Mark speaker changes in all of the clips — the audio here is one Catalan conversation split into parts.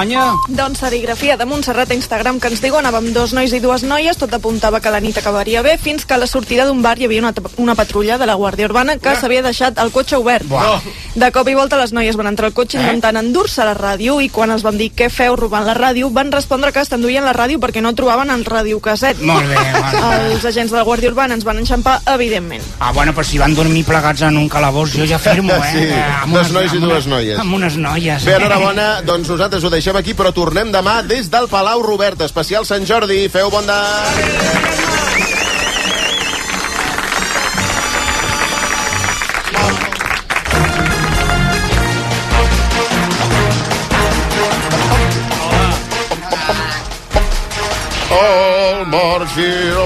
Speaker 1: Espanya?
Speaker 2: Doncs serigrafia de Montserrat a Instagram que ens diu anàvem 2 nois i 2 noies, tot apuntava que la nit acabaria bé, fins que a la sortida d'un bar hi havia una patrulla de la Guàrdia Urbana que s'havia deixat el cotxe obert. De cop i volta les noies van entrar al cotxe intentant endur-se la ràdio i quan els vam dir què feu robant la ràdio van respondre que s'enduien la ràdio perquè no trobaven el radiocasset.
Speaker 1: Molt bé, molt bé.
Speaker 2: Els agents de la Guàrdia Urbana ens van enxampar, evidentment.
Speaker 1: Bueno, però si van dormir plegats en un calabós, jo ja firmo,
Speaker 3: Sí, 2 nois i 2 noies.
Speaker 1: Amb unes noies.
Speaker 3: Bé, enhorabona, doncs nosaltres ho deixem aquí, però tornem demà des del Palau Robert, especial Sant Jordi. Feu bon dia! El Marc Giró.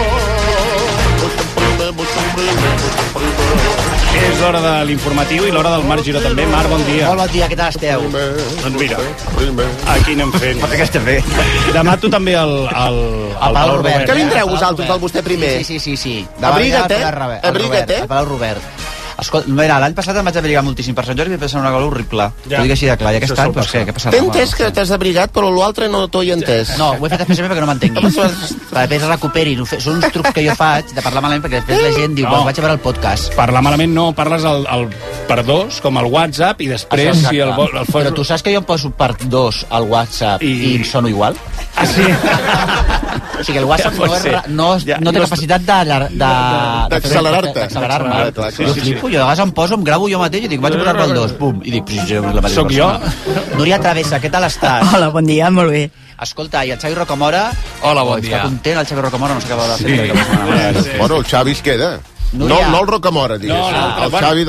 Speaker 4: És l'hora de l'informatiu i l'hora del Marc Giró també. Marc, bon dia.
Speaker 5: Molt bon dia, què tal esteu?
Speaker 4: Doncs mira, aquí anem fent.
Speaker 5: Què estem fent?
Speaker 4: Demà tu també al Palau Robert.
Speaker 3: Que vindreu vosaltres, el vostè primer?
Speaker 5: Sí.
Speaker 3: Abriga't, Abriga't,
Speaker 5: Al Palau Robert. Escolta, mira, l'any passat em vaig abrigar moltíssim per Sant Jordi i vaig passar una calor horrible. T'ho dic així de clar. I aquest any, doncs què ha passat?
Speaker 3: T'he entès que t'has abrigat, però l'altre no t'ho he entès.
Speaker 5: No, ho he fet especialment perquè no m'entenguis. Perquè després es recuperin. Són uns trucs que jo faig de parlar malament perquè després la gent diu, vaig a veure el podcast.
Speaker 4: Parlar malament no, parles per 2, com al WhatsApp, i després si el
Speaker 5: Però tu saps que jo em poso per 2 al WhatsApp i em sono igual?
Speaker 4: Ah, sí?
Speaker 5: O sigui, el WhatsApp no té capacitat
Speaker 3: d'accelerar-te.
Speaker 5: D'accelerar-me. Jo flipo, jo a vegades em poso, em gravo jo mateix i dic, vaig a posar-me el 2, pum, i dic, la mateixa
Speaker 4: Soc jo?
Speaker 5: Núria Travessa, què tal estàs?
Speaker 6: Hola, bon dia, molt bé.
Speaker 5: Escolta, i el Xavi Rocamora?
Speaker 7: Hola, bon dia.
Speaker 5: Està content, el Xavi Rocamora no s'acaba de fer.
Speaker 3: Bueno, el Xavi es queda. No el Rocamora, digues. El Xavi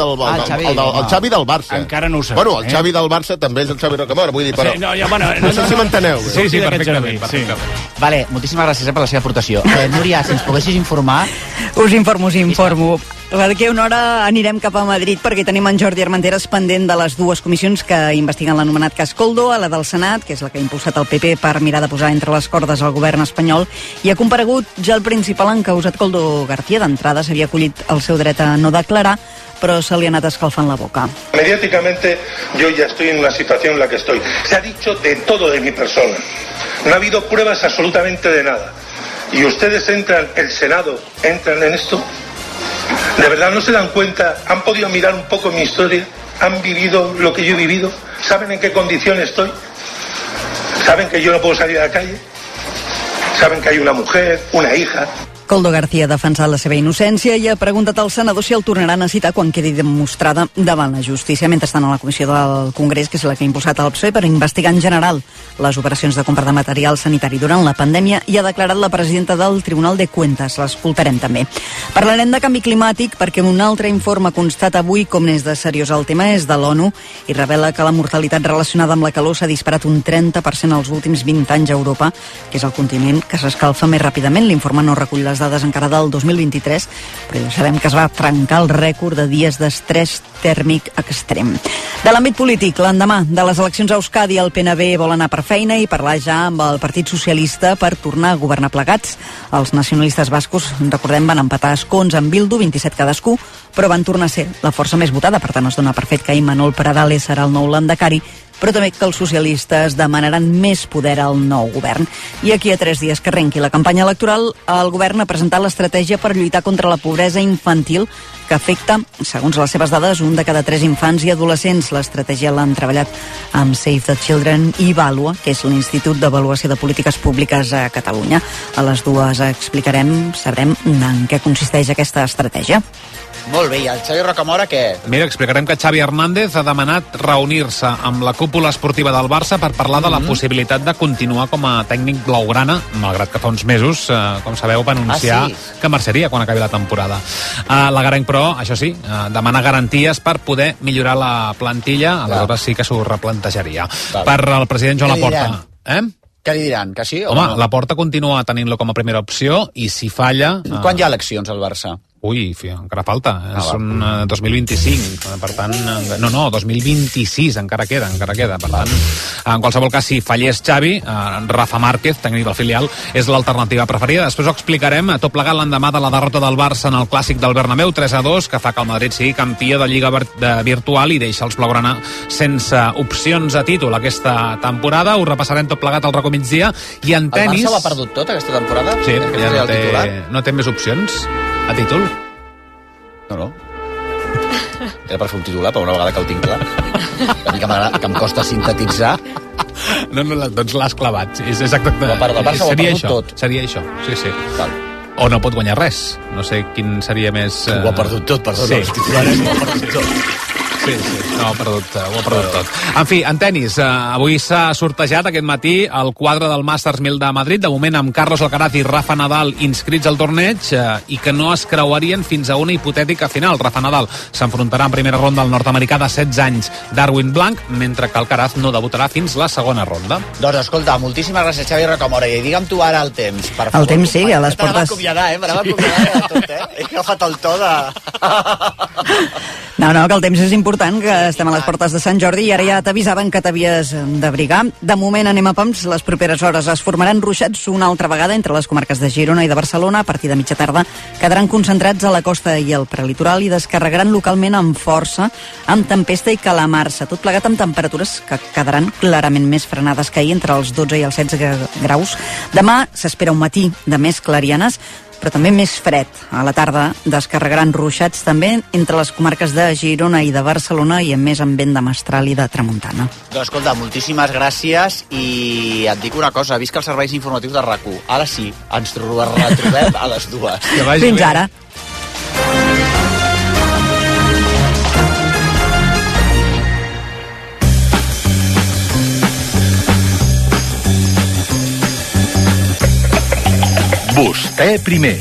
Speaker 3: del Barça.
Speaker 4: Encara no ho sé.
Speaker 3: Bueno, el Xavi del Barça també és el Xavi Rocamora, vull dir, però...
Speaker 4: No
Speaker 3: sé si m'enteneu.
Speaker 4: Sí, perfectament.
Speaker 5: Vale, moltíssimes gràcies per la seva aportació. Núria, si ens poguessis informar...
Speaker 6: Us informo. D'aquí una hora anirem cap a Madrid perquè tenim en Jordi Armenteres pendent de les 2 comissions que investiguen l'anomenat cas Koldo, a la del Senat, que és la que ha impulsat el PP per mirar de posar entre les cordes al govern espanyol, i ha comparegut ja el principal encausat Koldo García. D'entrada s'havia acollit el seu dret a no declarar, però se li ha anat escalfant la boca.
Speaker 8: Mediáticamente yo ya estoy en una situación en la que estoy. Se ha dicho de todo de mi persona. No ha habido pruebas absolutamente de nada. Y ustedes el Senado entran en esto. ¿De verdad no se dan cuenta? ¿Han podido mirar un poco mi historia? ¿Han vivido lo que yo he vivido? ¿Saben en qué condición estoy? ¿Saben que yo no puedo salir a la calle? ¿Saben que hay una mujer, una hija?
Speaker 6: Koldo García ha defensat la seva innocència i ha preguntat al senador si el tornaran a citar quan quedi demostrada davant la justícia. Mentrestant, a la comissió del Congrés, que és la que ha impulsat el PSOE per investigar en general les operacions de compra de material sanitari durant la pandèmia, i ha declarat la presidenta del Tribunal de Cuentas. L'escoltarem també. Parlarem de canvi climàtic perquè un altre informe constata avui com n'és de seriós el tema, és de l'ONU, i revela que la mortalitat relacionada amb la calor s'ha disparat un 30% els últims 20 anys a Europa, que és el continent que s'escalfa més ràpidament. L'informe no recull les dades encara del 2023, però ja sabem que es va trencar el rècord de dies d'estrès tèrmic extrem. De l'àmbit polític, l'endemà de les eleccions a Euskadi, el PNB vol anar per feina i parlar ja amb el Partit Socialista per tornar a governar plegats. Els nacionalistes bascos, recordem, van empatar escons amb Bildu, 27 cadascú, però van tornar a ser la força més votada. Per tant, es dona per fet que Imanol Pradales serà el nou lehendakari, però també que els socialistes demanaran més poder al nou govern. I aquí a 3 dies que arrenqui la campanya electoral, el govern ha presentat l'estratègia per lluitar contra la pobresa infantil, que afecta, segons les seves dades, 1 de cada 3 infants i adolescents. L'estratègia l'han treballat amb Save the Children i Valua, que és l'Institut d'Avaluació de Polítiques Públiques a Catalunya. A les dues sabrem en què consisteix aquesta estratègia.
Speaker 5: Molt bé, i el Xavi Rocamora què?
Speaker 7: Mira, explicarem que Xavi Hernández ha demanat reunir-se amb la cúpula esportiva del Barça per parlar de la possibilitat de continuar com a tècnic blaugrana, malgrat que fa uns mesos, com sabeu, va anunciar que marxaria quan acabi la temporada. L'Agarenc, però, això sí, demana garanties per poder millorar la plantilla, aleshores sí que s'ho replantejaria. Per al president Joan Laporta.
Speaker 5: Què li diran, que sí o
Speaker 7: no?
Speaker 5: no?
Speaker 7: Laporta continua tenint-lo com a primera opció i si falla...
Speaker 5: Quan hi ha eleccions al Barça?
Speaker 7: Ui, encara falta. És un 2025. Per tant, no, 2026 encara queda. Per tant, en qualsevol cas, si fallés Xavi, Rafa Márquez, tècnic del filial, és l'alternativa preferida. Després ho explicarem, tot plegat l'endemà de la derrota del Barça en el clàssic del Bernabéu 3-2, que fa que el Madrid sigui campió de Lliga virtual i deixa els blaugrana sense opcions a títol aquesta temporada. Ho repassarem tot plegat al racó migdia. I en tenis...
Speaker 5: El Barça ho ha perdut tot aquesta temporada?
Speaker 7: Sí, ja no té més opcions a títol?
Speaker 5: No. Era per fer un titular, però una vegada que el tinc clar. A mi que em costa sintetitzar.
Speaker 7: No, doncs l'has clavat. És exactament.
Speaker 5: Seria això.
Speaker 7: Seria això, sí. Val. O no pot guanyar res. No sé quin seria més...
Speaker 5: Ho ha perdut tot, perdona. Els titulares ho ha perdut tot.
Speaker 7: Sí, no, ho ha perdut tot. En fi, en tenis, avui s'ha sortejat aquest matí el quadre del Masters 1000 de Madrid, de moment amb Carlos Alcaraz i Rafa Nadal inscrits al torneig i que no es creuarien fins a una hipotètica final. Rafa Nadal s'enfrontarà en primera ronda al nord-americà de 16 anys Darwin Blanc, mentre que Alcaraz no debutarà fins la segona ronda.
Speaker 5: Doncs escolta, moltíssimes gràcies, Xavi Rocamora, i digue'm tu ara el temps, per favor.
Speaker 6: El temps sí, a les portes...
Speaker 5: M'anava a acomiadar de tot, He agafat el to de...
Speaker 6: No, que el temps és important, que estem a les portes de Sant Jordi i ara ja t'avisaven que t'havies d'abrigar. De moment anem a pams, les properes hores es formaran ruixats una altra vegada entre les comarques de Girona i de Barcelona. A partir de mitja tarda quedaran concentrats a la costa i al prelitoral i descarregaran localment amb força, amb tempesta i calamarsa, tot plegat amb temperatures que quedaran clarament més frenades que ahir, entre els 12 i els 16 graus. Demà s'espera un matí de més clarianes, però també més fred. A la tarda descarregaran ruixats també entre les comarques de Girona i de Barcelona i amb més amb vent de mestral i de tramuntana.
Speaker 5: Doncs escolta, moltíssimes gràcies i et dic una cosa, visca els serveis informatius de RAC1. Ara sí, ens retrobem a les 2.
Speaker 6: Fins ara.
Speaker 9: Vostè primer.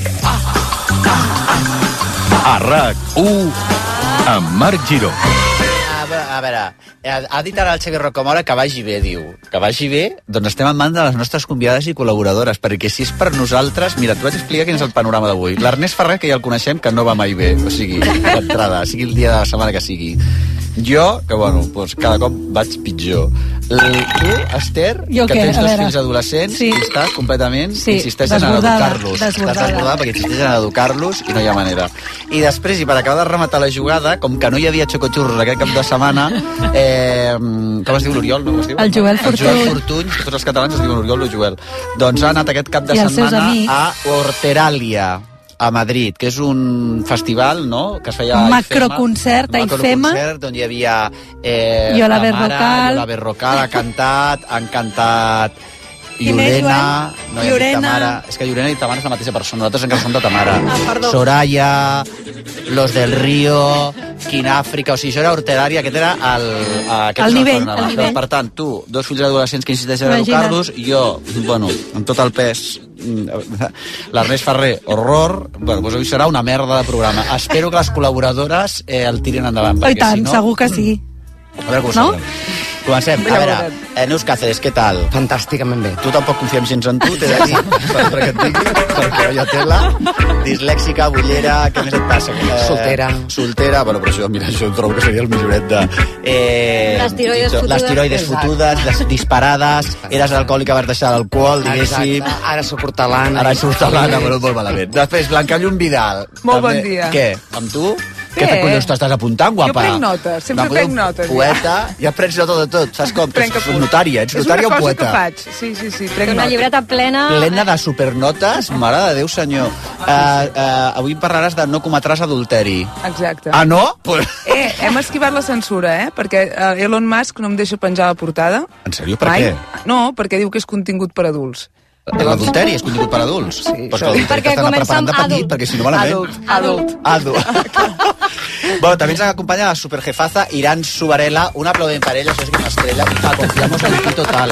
Speaker 9: A RAC1 amb Marc Giró.
Speaker 5: A veure, ha dit ara el Xavi Rocamora que vagi bé, diu. Que vagi bé? Doncs estem en mans de les nostres convidades i col·laboradores, perquè si és per nosaltres... Mira, t'ho vaig explicar quin és el panorama d'avui. L'Ernest Ferrer, que ja el coneixem, que no va mai bé. O sigui, d'entrada, sigui el dia de la setmana que sigui. Jo, que bueno, doncs cada cop vaig pitjor. Tu, Esther, que tens dos fills adolescents, i estàs completament... insisteix en educar-los. Estàs desbordada perquè insisteix en educar-los i no hi ha manera. I després, i per acabar de rematar la jugada, com que no hi havia xocotxurros aquest cap de setmana, com es diu l'Oriol? No?
Speaker 10: El Joel Fortuny.
Speaker 5: El Joel Fortuny, tots els catalans es diuen Oriol o Joel. Doncs ha anat aquest cap de setmana a Horteralia, a Madrid, que és un festival, no?, que es feia
Speaker 10: un macroconcert a IFEMA,
Speaker 5: on hi havia
Speaker 10: Yola
Speaker 5: Berrocal, han cantat Llorena, no hi ha dit Tamara. És que Llorena i Tamara és la mateixa persona, nosaltres encara som de Tamara. Soraya, Los del Río, Quinàfrica, o sigui, això era Horteralia, aquest era
Speaker 10: el nivell.
Speaker 5: Per tant, tu, dos fills adolescents que insisteixen a educar-los, jo, bueno, amb tot el pes, l'Ernest Ferrer, horror, bueno, doncs avui serà una merda de programa. Espero que les col·laboradores el tirin endavant.
Speaker 10: I tant, segur que sí.
Speaker 5: A veure com ho sabem. Comencem. A veure, Neus Cáceres, què tal?
Speaker 1: Fantàsticament bé.
Speaker 5: Tu tampoc confiem gens en tu, t'he de dir, perquè et digui, perquè ja té-la. Dislèxica, bullera, què més et passa? Soltera, bueno, però això, mira, això trobo que seria el milloret de... Les tiroides fotudes, les disparades, eres alcohòlica, vas deixar l'alcohol, diguéssim...
Speaker 1: Ara sóc hortelana.
Speaker 5: Ara sóc hortelana, però molt malament. Després, Blanca Llum Vidal.
Speaker 11: Molt bon dia.
Speaker 5: Què, amb tu? Què collons t'estàs apuntant, guapa?
Speaker 11: Jo prenc notes, sempre prenc notes.
Speaker 5: Poeta, ja prens nota de tot, saps com? Ets notària, ets notària o poeta?
Speaker 11: És una cosa que faig, sí, prenc notes.
Speaker 10: Una llibreta plena...
Speaker 5: Plena de supernotes, mare de Déu senyor. Avui parlaràs de no cometràs adulteri.
Speaker 11: Exacte.
Speaker 5: Ah, no?
Speaker 11: Hem esquivat la censura, perquè Elon Musk no em deixa penjar la portada.
Speaker 5: En sèrio? Per què?
Speaker 11: No, perquè diu que és contingut per adults.
Speaker 5: L'adulteri és contingut per adults?
Speaker 11: Sí.
Speaker 10: Perquè comença amb adult.
Speaker 5: Perquè si no malament... Adult. Bueno, també ens acompanya la superjefaza Irán Subarela. Un aplaudiment per ella, això és una estrella. Confiamos en ti total,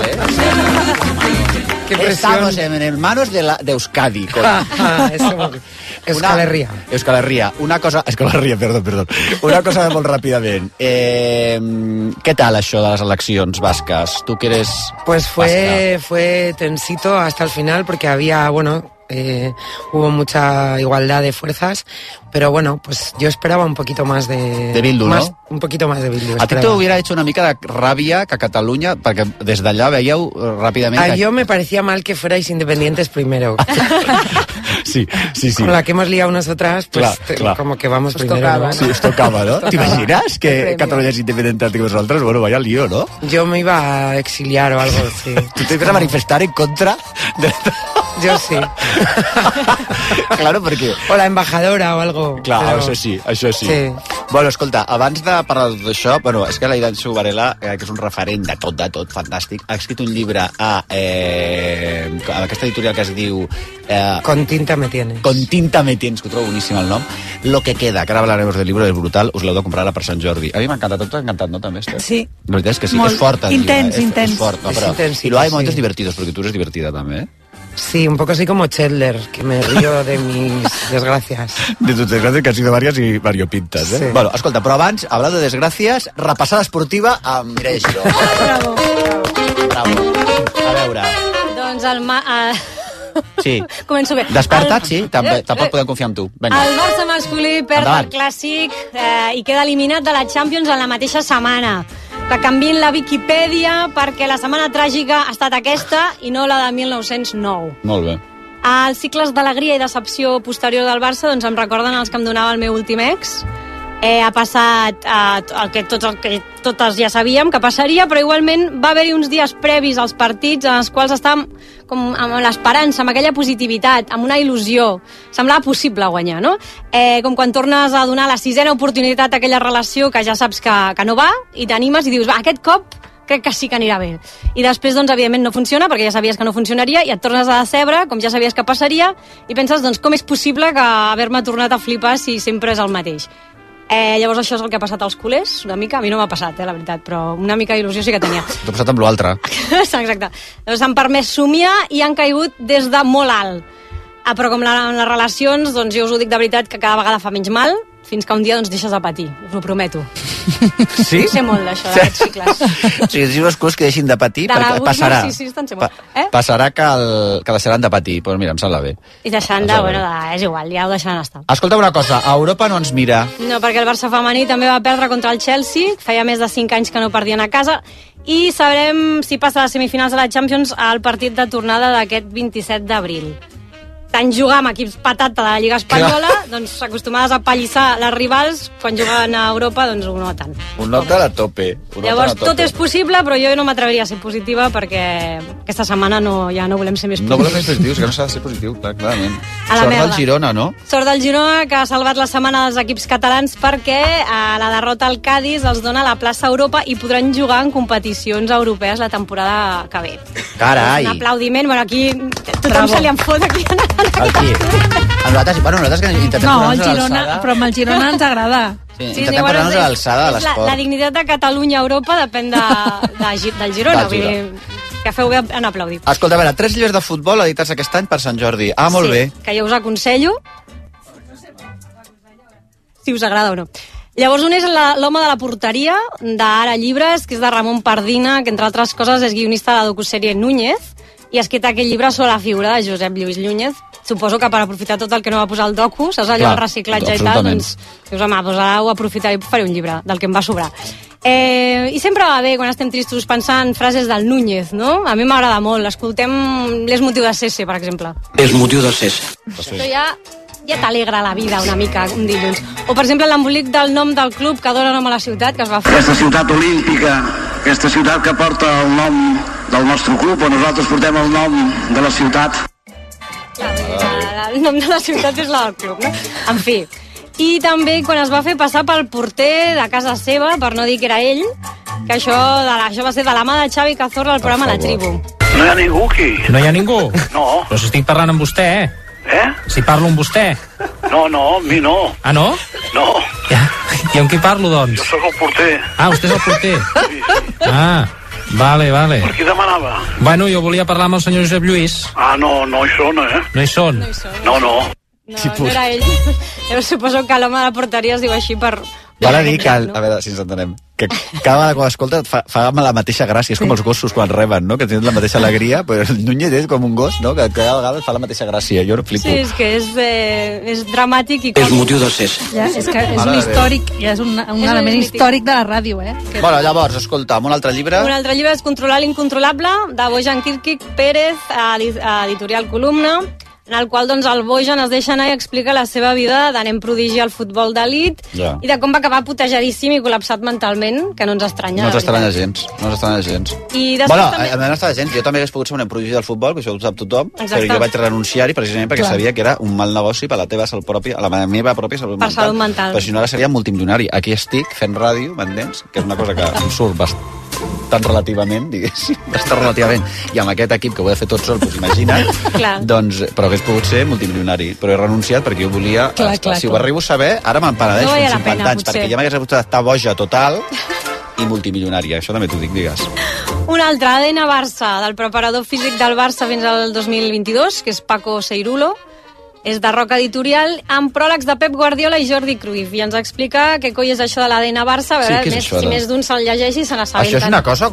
Speaker 5: Estamos en manos de Euskadi.
Speaker 1: Euskal Herria.
Speaker 5: Euskal Herria. Perdó. Una cosa molt ràpidament. Què tal això de les eleccions basques? Tu que eres
Speaker 1: Pues fue tensito hasta el final porque había, hubo mucha igualdad de fuerzas, pero bueno, pues yo esperaba un poquito más
Speaker 5: de Bildu,
Speaker 1: más,
Speaker 5: ¿no?
Speaker 1: Un poquito más de Bildu.
Speaker 5: A ti t'hubiera hecho una mica de ràbia que Catalunya, perquè des d'allà veieu ràpidament...
Speaker 1: Yo me parecía mal que fuerais independientes primero.
Speaker 5: Sí.
Speaker 1: Con la que hemos liado nosotras, pues
Speaker 5: clar.
Speaker 1: como que vamos primero.
Speaker 2: tocaba,
Speaker 1: ¿no?
Speaker 5: Sí, us tocava, no? T'imagines que Catalunya és independent que vosaltres? Bueno, vaya lío, ¿no?
Speaker 1: Yo me iba a exiliar o algo, sí.
Speaker 5: Tu te ibas a manifestar en contra de...
Speaker 1: Yo sí.
Speaker 5: Claro, perquè...
Speaker 1: O la embajadora o algo.
Speaker 5: Clar,
Speaker 1: pero...
Speaker 5: això sí. Bueno, escolta, abans de parlar de tot això, bueno, és que la Iranzu Varela, que és un referent de tot, fantàstic, ha escrit un llibre a aquesta editorial que es diu...
Speaker 1: Con tinta me tienes.
Speaker 5: Con tinta me tienes, que ho trobo boníssim el nom. Lo que queda, que ara hablaremos del llibre, és brutal, us l'heu de comprar ara per Sant Jordi. A mi m'ha encantat, t'ha encantat, no, també, Esther?
Speaker 10: Sí.
Speaker 5: La veritat és que sí,
Speaker 10: Molt
Speaker 5: és fort.
Speaker 10: intens, intens.
Speaker 5: És fort, no, però...
Speaker 1: intensito,
Speaker 5: Y luego hay momentos
Speaker 1: sí.
Speaker 5: divertidos, porque tú eres divertida també, eh?
Speaker 1: Sí, un poco así como Chandler, que me río de mis desgracias.
Speaker 5: De tus desgracias, que han sido varias y variopintas, eh?
Speaker 1: Sí.
Speaker 5: Bueno, escolta, però abans, hablando de desgràcies, repassada esportiva amb Mireia Giró. Bravo. A veure...
Speaker 10: Doncs
Speaker 5: Sí.
Speaker 10: Començo bé.
Speaker 5: Desperta't, sí, tampoc podem confiar en tu. Vinga.
Speaker 10: El Barça masculí perd
Speaker 5: Endavant.
Speaker 10: el Clàssic i queda eliminat de la Champions en la mateixa setmana. Que canviïn la Viquipèdia perquè la setmana tràgica ha estat aquesta i no la de 1909.
Speaker 5: Molt bé.
Speaker 10: Els cicles d'alegria i decepció posterior del Barça doncs em recorden els que em donava el meu últim ex. Ha passat el que totes ja sabíem que passaria, però igualment va haver-hi uns dies previs als partits en els quals estàvem com amb l'esperança, amb aquella positivitat, amb una il·lusió. Semblava possible guanyar, no? Com quan tornes a donar la 6ª oportunitat a aquella relació que ja saps que no va i t'animes i dius, va, aquest cop crec que sí que anirà bé. I després, doncs, evidentment no funciona, perquè ja sabies que no funcionaria, i et tornes a decebre, com ja sabies que passaria, i penses, doncs, com és possible que haver-me tornat a flipar si sempre és el mateix? Llavors això és el que ha passat als culers, una mica, a mi no m'ha passat, la veritat, però una mica d'il·lusió sí que tenia.
Speaker 5: T'ha passat amb l'altre.
Speaker 10: Exacte. Llavors han permès somiar i han caigut des de molt alt. Però com en les relacions, doncs jo us ho dic de veritat que cada vegada fa menys mal, fins que un dia doncs deixes de patir, us ho prometo.
Speaker 5: Sí?
Speaker 10: Sé molt d'això, d'aquests cicles.
Speaker 5: O sigui, dius les coses que deixin de patir, perquè passarà.
Speaker 10: Sí, estan sé molt.
Speaker 5: Passarà que deixaran de patir. Doncs mira, em sembla bé.
Speaker 10: I deixant és igual, ja ho deixaran estar.
Speaker 5: Escolta una cosa, a Europa no ens mira.
Speaker 10: No, perquè el Barça femení també va perdre contra el Chelsea, feia més de 5 anys que no perdien a casa, i sabrem si passa a les semifinals de la Champions al partit de tornada d'aquest 27 d'abril. Tant jugar amb equips patata de la Lliga Espanyola, doncs acostumades a pallissar les rivals, quan juguen a Europa, doncs ho noten.
Speaker 5: Ho noten a tope.
Speaker 10: Llavors tot és possible, però jo no m'atreviria a ser positiva perquè aquesta setmana ja no volem ser més positius.
Speaker 5: No volem ser positius, que no s'ha de ser positiu, clarament.
Speaker 10: A la
Speaker 5: Sort
Speaker 10: merda.
Speaker 5: del Girona, no?
Speaker 10: Sort del Girona, que ha salvat la setmana dels equips catalans perquè la derrota al Cádiz els dona la plaça a Europa i podran jugar en competicions europees la temporada que ve.
Speaker 5: Carai!
Speaker 10: Un aplaudiment, bueno, aquí tothom se li en fot aquí.
Speaker 5: Aquí. Nosaltres que intentem posar-nos a l'alçada...
Speaker 10: Però amb el Girona ens agrada.
Speaker 5: Sí, intentem posar-nos a l'alçada de l'esport.
Speaker 10: La dignitat de Catalunya a Europa depèn del Girona. Vull dir, que feu bé en aplaudir.
Speaker 5: Escolta, a veure, 3 llibres de futbol editats aquest any per Sant Jordi. Ah, molt bé.
Speaker 10: Que jo us aconsello. Si us agrada o no. Llavors un és l'home de la porteria, d'Ara Llibres, que és de Ramon Pardina, que entre altres coses és guionista de la docusèrie Núñez, i ha escrit aquest llibre sobre la figura de Josep Lluís Núñez. Suposo que per aprofitar tot el que no va posar al docu, saps allò del reciclatge i tal, doncs dius, home, doncs ara ho aprofitaré i faré un llibre del que em va sobrar. I sempre va bé, quan estem tristos, pensar en frases del Núñez, no? A mi m'agrada molt. Escoltem l'És motiu de cesse, per exemple.
Speaker 12: És motiu de cesse.
Speaker 10: Això ja t'alegra la vida una mica, un dilluns. O, per exemple, l'embolic del nom del club que dona nom a la ciutat, que es va fer...
Speaker 12: Aquesta ciutat olímpica, aquesta ciutat que porta el nom del nostre club, o nosaltres portem el nom de la ciutat.
Speaker 10: El nom de la ciutat és la del club, no? En fi. I també quan es va fer passar pel porter de casa seva, per no dir que era ell, que això va ser de la mà de Xavi Cazorla al programa La Tribu.
Speaker 12: No hi ha ningú aquí.
Speaker 7: No hi ha ningú?
Speaker 12: No.
Speaker 7: Però si estic parlant amb vostè, Si parlo amb vostè.
Speaker 12: No, amb mi no.
Speaker 7: Ah, no?
Speaker 12: No.
Speaker 7: I amb qui parlo, doncs?
Speaker 12: Jo sóc el porter.
Speaker 7: Ah, vostè és el porter? Sí. Ah, vale.
Speaker 12: Per qui demanava?
Speaker 7: Bueno, jo volia parlar amb el senyor Josep Lluís.
Speaker 12: Ah, no hi són,
Speaker 7: No hi són?
Speaker 12: No.
Speaker 10: No era ell. Jo suposo que l'home de la porteria es diu així per
Speaker 5: Val a dir que, a veure si ens entenem, que cada vegada que ho escolta fa la mateixa gràcia, és com els gossos quan reben, no? Que tenen la mateixa alegria, però el Núñez és com un gos, no? Que cada vegada fa la mateixa gràcia, jo flipo.
Speaker 10: Sí, és que és dramàtic i
Speaker 12: És motiu de ses.
Speaker 13: Ja, és que és un històric, ja és un element històric de la ràdio, Que...
Speaker 5: Bueno, llavors, escolta'm, un altre llibre...
Speaker 10: Un altre llibre és Controlar l'incontrolable, de Bojan Kirkik Pérez, a Editorial Columna, en el qual doncs, el Bojan es deixa anar i explica la seva vida de nen prodigi al futbol d'elit i de com va acabar putejadíssim i col·lapsat mentalment, que no ens estranya.
Speaker 5: No ens estranya gens, no ens estranya gens.
Speaker 10: I després també...
Speaker 5: no ens estranya gens, jo també hagués pogut ser un nen prodigi del futbol, que això ho sap tothom,
Speaker 10: Exacte.
Speaker 5: però jo vaig renunciar-hi precisament perquè sabia que era un mal negoci per a la meva pròpia salut mental.
Speaker 10: Per salut mental.
Speaker 5: Però si no ara seria multimilionari. Aquí estic fent ràdio, m'entens? Que és una cosa que em surt bastant relativament, diguéssim, bastant relativament. I amb aquest equip que ho he de fer tot sol, doncs imagina't, doncs, però hagués pogut ser multimilionari. Però he renunciat perquè jo volia... Si ho arribo a saber, ara me'n penedeixo amb 50 anys, perquè ja m'hagués hagut d'estar boja total i multimilionària. Això també t'ho dic, digues.
Speaker 10: Un altre, ADN Barça, del preparador físic del Barça fins al 2022, que és Paco Seirulo. És de Roca Editorial, amb pròlegs de Pep Guardiola i Jordi Cruyff. I ens explica què coi és això de l'ADN Barça, a veure, si més d'un se'l llegeix i se n'assabenten.
Speaker 5: Això és una cosa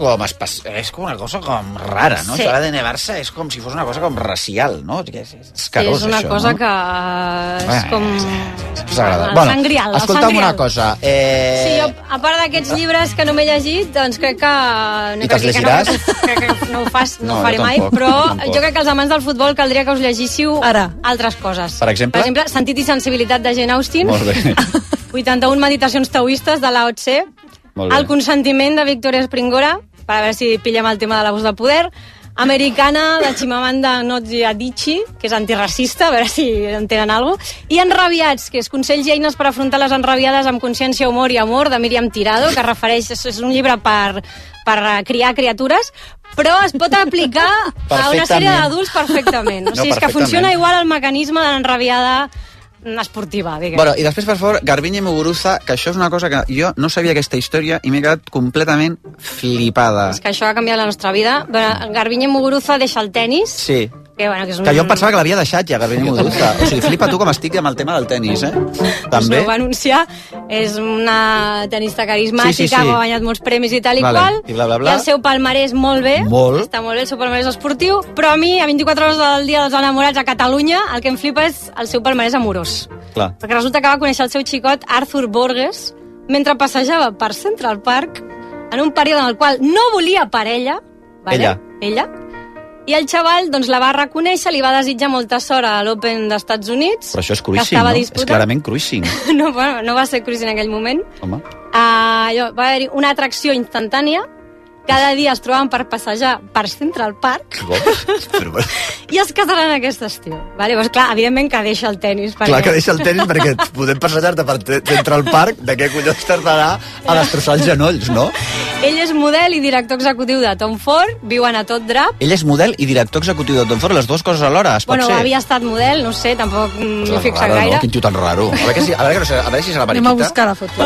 Speaker 5: com rara, no?
Speaker 10: Sí.
Speaker 5: Això l'ADN Barça és com si fos una cosa com racial, no? És
Speaker 10: és una cosa que és com...
Speaker 5: Bueno,
Speaker 10: sangrial.
Speaker 5: escolta'm una cosa.
Speaker 10: Sí, jo, a part d'aquests llibres que no m'he llegit, doncs crec que...
Speaker 5: I que els llegiràs?
Speaker 10: Crec que no ho faré mai, però jo crec que els amants del futbol caldria que us llegíssiu altres coses.
Speaker 5: Per exemple?
Speaker 10: Sentit i sensibilitat de Jane Austen.
Speaker 5: Molt bé.
Speaker 10: 81 meditacions taoistes de Lao Tse. El consentiment de Victoria Springora, per veure si pillem el tema de l'abús de poder. Americana, de Chimamanda Ngozi Adichie, que és antiracista, a veure si entenen alguna cosa. I Enrabiats, que és consells i eines per afrontar les enrabiades amb consciència, humor i amor, de Míriam Tirado, que refereix... És un llibre per criar criatures, però es pot aplicar a una sèrie d'adults perfectament. O sigui, és que funciona igual el mecanisme de l'enrabiada esportiva, diguem.
Speaker 5: Bueno, i després, per favor, Garbiñe Muguruza, que això és una cosa que jo no sabia aquesta història i m'he quedat completament flipada.
Speaker 10: És que això ha canviat la nostra vida. Garbiñe Muguruza deixa el tennis.
Speaker 5: Sí.
Speaker 10: Que és un...
Speaker 5: Que jo em pensava que l'havia deixat ja, Garbiñe Muguruza. O sigui, flipa tu com estic amb el tema del tennis, També.
Speaker 10: Ho va anunciar. És una tenista carismàtica, que ha guanyat molts premis i tal i qual.
Speaker 5: I bla, bla, bla.
Speaker 10: I el seu palmarès molt bé.
Speaker 5: Molt.
Speaker 10: Està molt bé el seu palmarès esportiu. Però a mi, a 24 hores del dia dels enamorats a Catalunya, el que em flipa és el seu palmarès amorós.
Speaker 5: Clar.
Speaker 10: Perquè resulta que va conèixer el seu xicot, Arthur Borges, mentre passejava per Central Park, en un període en el qual no volia parella. Vale? Ella. I el xaval doncs, la va reconèixer, li va desitjar molta sort a l'Open d'Estats Units.
Speaker 5: Però això és cruising, no? És clarament cruising.
Speaker 10: No va ser cruising en aquell moment.
Speaker 5: Home.
Speaker 10: Va haver-hi una atracció instantània. Cada dia es trobaven per passejar per Central Park i es casaran aquest estiu. Vale? Pues, clar, evidentment que deixa el tennis.
Speaker 5: Clar que deixa el tennis perquè podem passejar-te per Central Park, de què collons tardarà a destrossar els genolls, no?
Speaker 10: Ell és model i director executiu de Tom Ford, viuen a tot drap.
Speaker 5: Ell és model i director executiu de Tom Ford, les dues coses alhora, es pot ser?
Speaker 10: Havia estat model, no sé, tampoc m'hi he fixat gaire.
Speaker 5: No? Quin tio tan raro. A veure si serà mariquita.
Speaker 13: Anem a buscar la foto.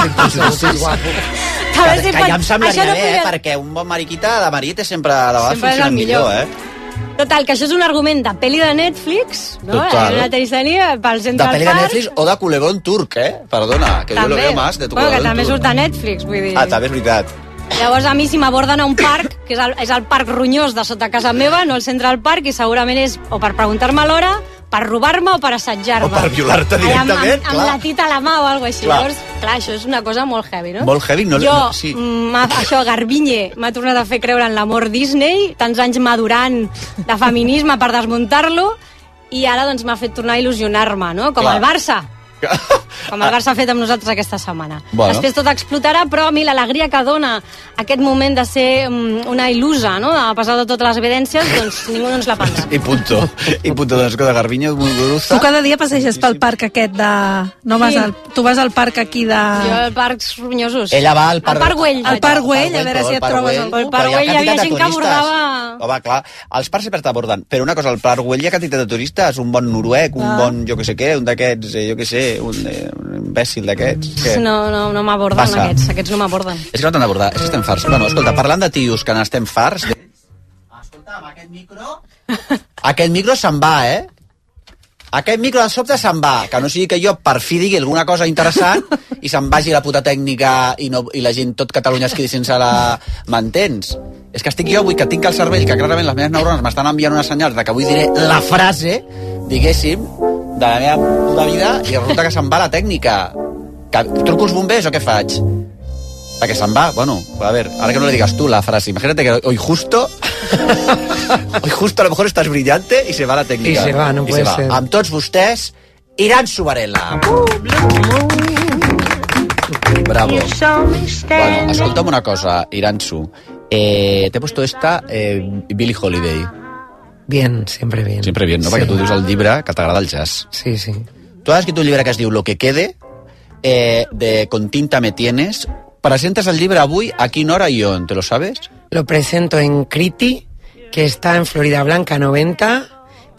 Speaker 5: Que ja em semblaria bé, perquè un bon mariquita de marit és sempre a la vegada funciona millor,
Speaker 10: Total, que això és un argument de pel·li de Netflix, no? Total. Una sèrie pel Central Park.
Speaker 5: De pel·li de Netflix o de culebrón turc, Perdona, que jo lo veo más de tu culebrón turc.
Speaker 10: Que també surt a Netflix, vull dir.
Speaker 5: També és veritat.
Speaker 10: Llavors a mi si m'aborden a un parc, que és el parc ronyós de sota casa meva, no el Central Park, i segurament és o per preguntar-me l'hora, per robar-me o per assetjar-me.
Speaker 5: O per violar-te directament,
Speaker 10: amb la tita a la mà o alguna cosa així. Llavors, clar, això és una cosa molt heavy, no?
Speaker 5: Molt heavy, no?
Speaker 10: Sí. Això, Garbiñe m'ha tornat a fer creure en l'amor Disney, tants anys madurant de feminisme per desmuntar-lo, i ara doncs m'ha fet tornar a il·lusionar-me, no? Com el Barça. Com el Barça ha fet amb nosaltres aquesta setmana. Després tot explotarà, però a mi l'alegria que dona aquest moment de ser una il·lusa, no? A pesar de totes les evidències, doncs ningú no ens la prendrà.
Speaker 5: I punto. Doncs, de Garbiñe Muguruza.
Speaker 13: Tu cada dia passeges pel parc aquest de... No vas tu vas al parc aquí de...
Speaker 10: Jo al parcs ronyosos.
Speaker 5: Ella va al
Speaker 10: Parc Güell.
Speaker 13: Al Parc Güell, a veure si et trobes algú.
Speaker 10: Al Parc Güell hi havia gent que abordava...
Speaker 5: Home, clar, els parcs sempre t'aborden, però una cosa, al Parc Güell hi ha quantitat de turistes, un bon noruec, un bon jo que sé què, un d'aquests, jo que sé, un imbècil d'aquests.
Speaker 10: No m'aborden aquests no m'aborden.
Speaker 5: És que no t'han d'abordar, és que estem farts. Bueno, escolta, parlant de tios que n'estem farts... Escolta, amb aquest micro se'n va, Aquest micro de sobte se'n va, que no sigui que jo per fi digui alguna cosa interessant i se'n vagi la puta tècnica i la gent, tot Catalunya es quedi sense la... M'entens? És que estic jo avui, que tinc el cervell, que clarament les meves neurones m'estan enviant una senyal de que avui diré la frase, diguéssim, de la meva puta vida, i resulta que se'n va la tècnica. Que truco els bombers o què faig? Perquè se'n va, bueno, a ver, ahora que no le digas tú la frase, imagínate que hoy justo a lo mejor estás brillante y se va la técnica.
Speaker 1: I se va, no puede ser.
Speaker 5: Amb tots vostès, Iranzu Varela. Bravo. Bueno, escolta'm una cosa, Iranzu. Te he puesto esta, Billie Holiday.
Speaker 1: Bien, siempre bien.
Speaker 5: Siempre bien, no? Sí. Perquè tu dius el llibre que t'agrada el jazz.
Speaker 1: Sí, sí.
Speaker 5: Tu has escrit un llibre que es diu Lo que quede, de Con tinta me tienes. Presentes el llibre avui, a quina hora i on? ¿Te lo sabes?
Speaker 1: Lo presento en Criti, que está en Florida Blanca 90,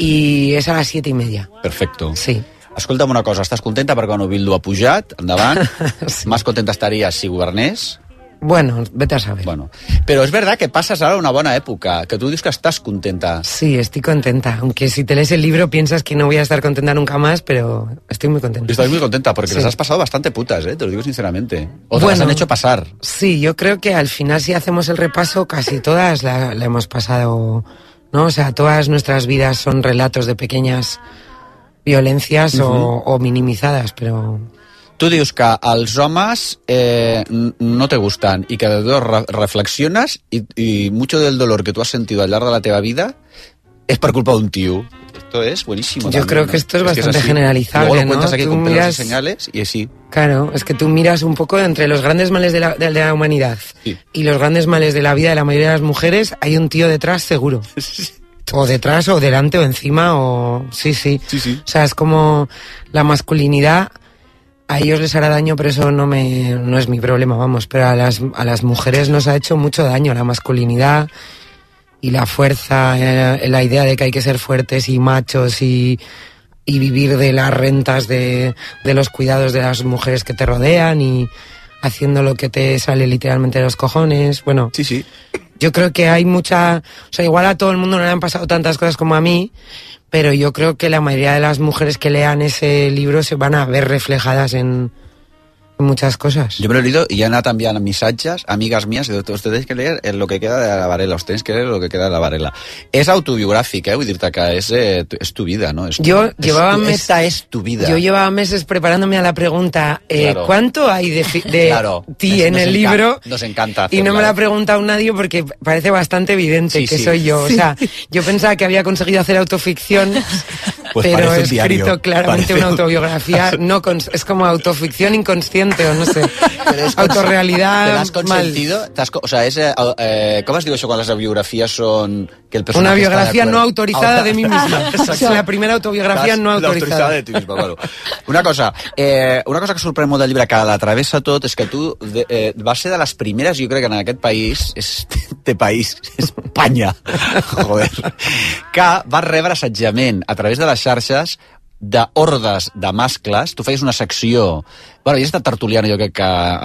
Speaker 1: y es a las 7:30.
Speaker 5: Perfecto.
Speaker 1: Sí.
Speaker 5: Escolta'm una cosa, estàs contenta perquè el Bildu ha pujat? Endavant. Sí. Más contenta estaries si governés?
Speaker 1: Bueno, vete a saber.
Speaker 5: Bueno, pero es verdad que pasas ahora una buena época, que tú dices que estás contenta.
Speaker 1: Sí, estoy contenta. Aunque si te lees el libro piensas que no voy a estar contenta nunca más, pero estoy muy contenta.
Speaker 5: Estás muy contenta porque les has pasado bastante putas, te lo digo sinceramente. O te las han hecho pasar.
Speaker 1: Sí, yo creo que al final si hacemos el repaso casi todas la hemos pasado, ¿no? O sea, todas nuestras vidas son relatos de pequeñas violencias o minimizadas, pero...
Speaker 5: Tu dius que els homes no te gustan y que de dos reflexionas y mucho del dolor que tú has sentido a lo largo de la teva vida es por culpa de un tío. Esto es buenísimo.
Speaker 1: Yo
Speaker 5: también,
Speaker 1: creo
Speaker 5: ¿no?
Speaker 1: que esto es bastante generalizable,
Speaker 5: luego lo cuentas
Speaker 1: ¿no?
Speaker 5: aquí
Speaker 1: tú
Speaker 5: con
Speaker 1: miras...
Speaker 5: pelos y señales y así.
Speaker 1: Claro, es que tú miras un poco entre los grandes males de la humanidad y los grandes males de la vida de la mayoría de las mujeres, hay un tío detrás seguro. O detrás, o delante, o encima, o... Sí. O sea, es como la masculinidad... A ellos les hará daño, pero eso no es mi problema, vamos. Pero a las mujeres nos ha hecho mucho daño la masculinidad y la fuerza, la idea de que hay que ser fuertes y machos y vivir de las rentas de los cuidados de las mujeres que te rodean y haciendo lo que te sale literalmente de los cojones. Bueno,
Speaker 5: sí.
Speaker 1: Yo creo que hay mucha... O sea, igual a todo el mundo no le han pasado tantas cosas como a mí, pero yo creo que la mayoría de las mujeres que lean ese libro se van a ver reflejadas en muchas cosas.
Speaker 5: Yo me lo he leído y ya han enviado mensajes, amigas mías, de os tenéis que leer Lo que queda de la Varela, os tenéis que leer Lo que queda de la Varela. És autobiogràfic, vull dir-te que és tu vida, ¿no? Esta es tu vida.
Speaker 1: Yo llevaba meses preparándome a la pregunta,
Speaker 5: claro.
Speaker 1: ¿Cuánto hay de ti en el libro?
Speaker 5: Nos encanta.
Speaker 1: Y no me lo ha preguntado nadie porque parece bastante evidente que soy yo. Sí. O sea, yo pensaba que había conseguido hacer autoficción,
Speaker 5: pues
Speaker 1: pero he escrito claramente una autobiografía. No es como autoficción inconsciente. O no sé, autorrealidad.
Speaker 5: ¿Te l'has consentido? O sea, ¿cómo has dicho cuando las biografías son que el personaje
Speaker 1: una biografía no autorizada de mí misma? O sea, la primera autobiografía no autorizada
Speaker 5: de ti misma, claro. Una cosa que sorprèn molt del llibre, que l'atravessa tot, és que tu vas ser de les primeres, jo crec que en aquest país, Espanya, joder, que vas rebre assetjament a través de les xarxes d'hordes de mascles. Tu feies una secció... Bueno, ja he estat tertuliano, jo crec que...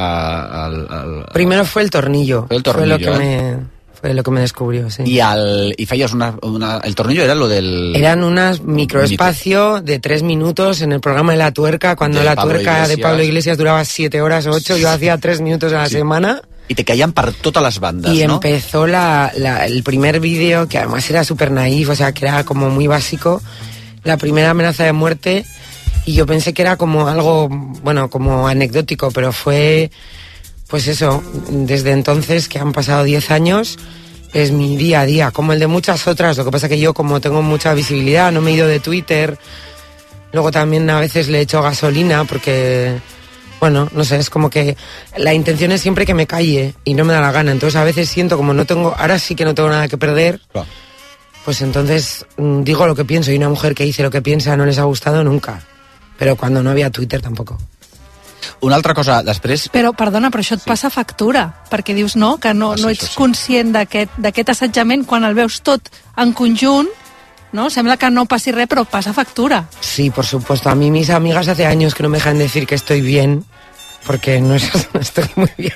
Speaker 1: Primero fue el tornillo. Fue lo que me descubrió, sí.
Speaker 5: Y feies el tornillo era lo del...
Speaker 1: Eran unas microespacio de 3 minutos en el programa de La Tuerca, cuando La Tuerca de Pablo Iglesias duraba 7 horas o 8, yo hacía 3 minutos a la semana.
Speaker 5: Y te caían per totes les bandes,
Speaker 1: y
Speaker 5: ¿no?
Speaker 1: Y empezó el primer vídeo, que además era súper naif, o sea, que era como muy básico, la primera amenaza de muerte, y yo pensé que era como algo, bueno, como anecdótico, pero fue, pues eso, desde entonces, que han pasado 10 años, es mi día a día, como el de muchas otras. Lo que pasa que yo, como tengo mucha visibilidad, no me he ido de Twitter, luego también a veces le echo gasolina, porque, bueno, no sé, es como que la intención es siempre que me calle, y no me da la gana, entonces a veces siento como ahora sí que no tengo nada que perder, claro. Pues entonces digo lo que pienso, y una mujer que dice lo que piensa no les ha gustado nunca. Però cuando no havia Twitter tampoc.
Speaker 5: Una altra cosa, després...
Speaker 13: Però, perdona, però això et passa factura, perquè dius que no ets conscient d'aquest assetjament quan el veus tot en conjunt, ¿no? Sembla que no passi res, però passa factura.
Speaker 1: Sí, por supuesto. A mí mis amigas hace años que no me dejan decir que estoy bien, porque no estoy muy bien.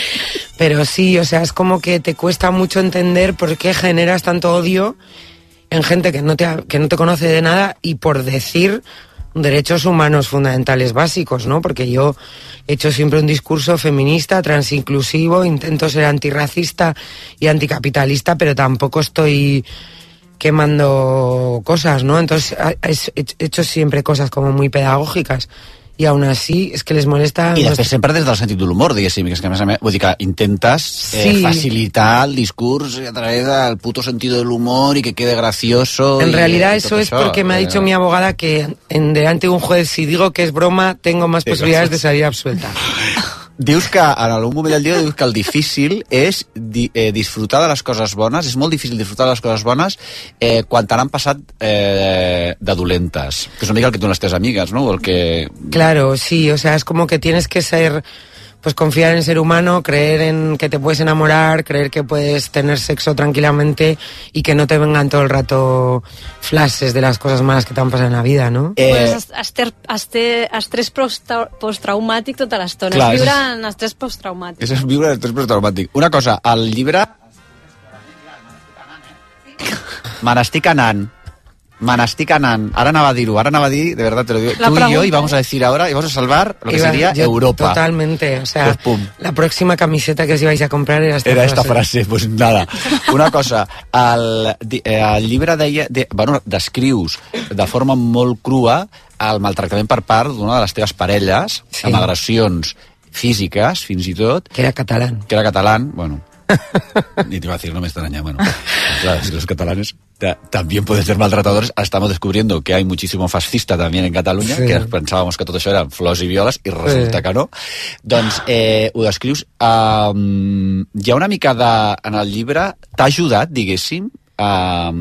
Speaker 1: Pero sí, o sea, es como que te cuesta mucho entender por qué generas tanto odio en gente que no te conoce de nada y por decir derechos humanos fundamentales básicos, ¿no? Porque yo he hecho siempre un discurso feminista, transinclusivo, intento ser antirracista y anticapitalista, pero tampoco estoy quemando cosas, ¿no? Entonces he hecho siempre cosas como muy pedagógicas. I aún així és que les molesta...
Speaker 5: I després sempre des del sentit de l'humor, diguéssim, que és que a més a més, vull dir que intentes facilitar el discurs a través del puto sentido del humor y que quede gracioso.
Speaker 1: En realidad eso es porque me ha dicho mi abogada que delante de un juez, si digo que es broma, tengo más posibilidades de salir absuelta.
Speaker 5: Dius que en algun moment del dia dius que el difícil és disfrutar de les coses bones, és molt difícil disfrutar de les coses bones quan te n'han passat de dolentes, que és una mica el que tu les teves amigues, ¿no? El que...
Speaker 1: Claro, sí, o sea, es como que tienes que ser, pues confiar en el ser humano, creer en que te puedes enamorar, creer que puedes tener sexo tranquilamente y que no te vengan todo el rato flashes de las cosas malas que te han pasado en la vida, ¿no?
Speaker 10: Pues estrès posttraumàtic tota l'estona.
Speaker 5: Clar,
Speaker 10: és viure en estrès posttraumàtic.
Speaker 5: És viure en estrès posttraumàtic. Una cosa, el llibre... Me n'estic anant. Ahora anava a dir, de verdad te lo digo, tú y yo íbamos a decir ahora, íbamos a salvar lo que sería Europa.
Speaker 1: Totalmente, o sea,
Speaker 5: pues,
Speaker 1: la próxima camiseta que os ibais a comprar era esta
Speaker 5: frase. Pues nada. Una cosa, el llibre descrius de forma molt crua el maltractament per part d'una de les teves parelles, amb agressions físiques, fins i tot.
Speaker 1: Que era catalán,
Speaker 5: bueno... Ni te iba a decir, no me extraña. Bueno, claro, si los catalanes también pueden ser maltratadores. Estamos descubriendo que hay muchísimo fascista también en Catalunya, que pensábamos que tot això eren flors i violes i resulta que no. Doncs ho descrius. Hi ha una mica en el llibre, t'ha ajudat, diguéssim, a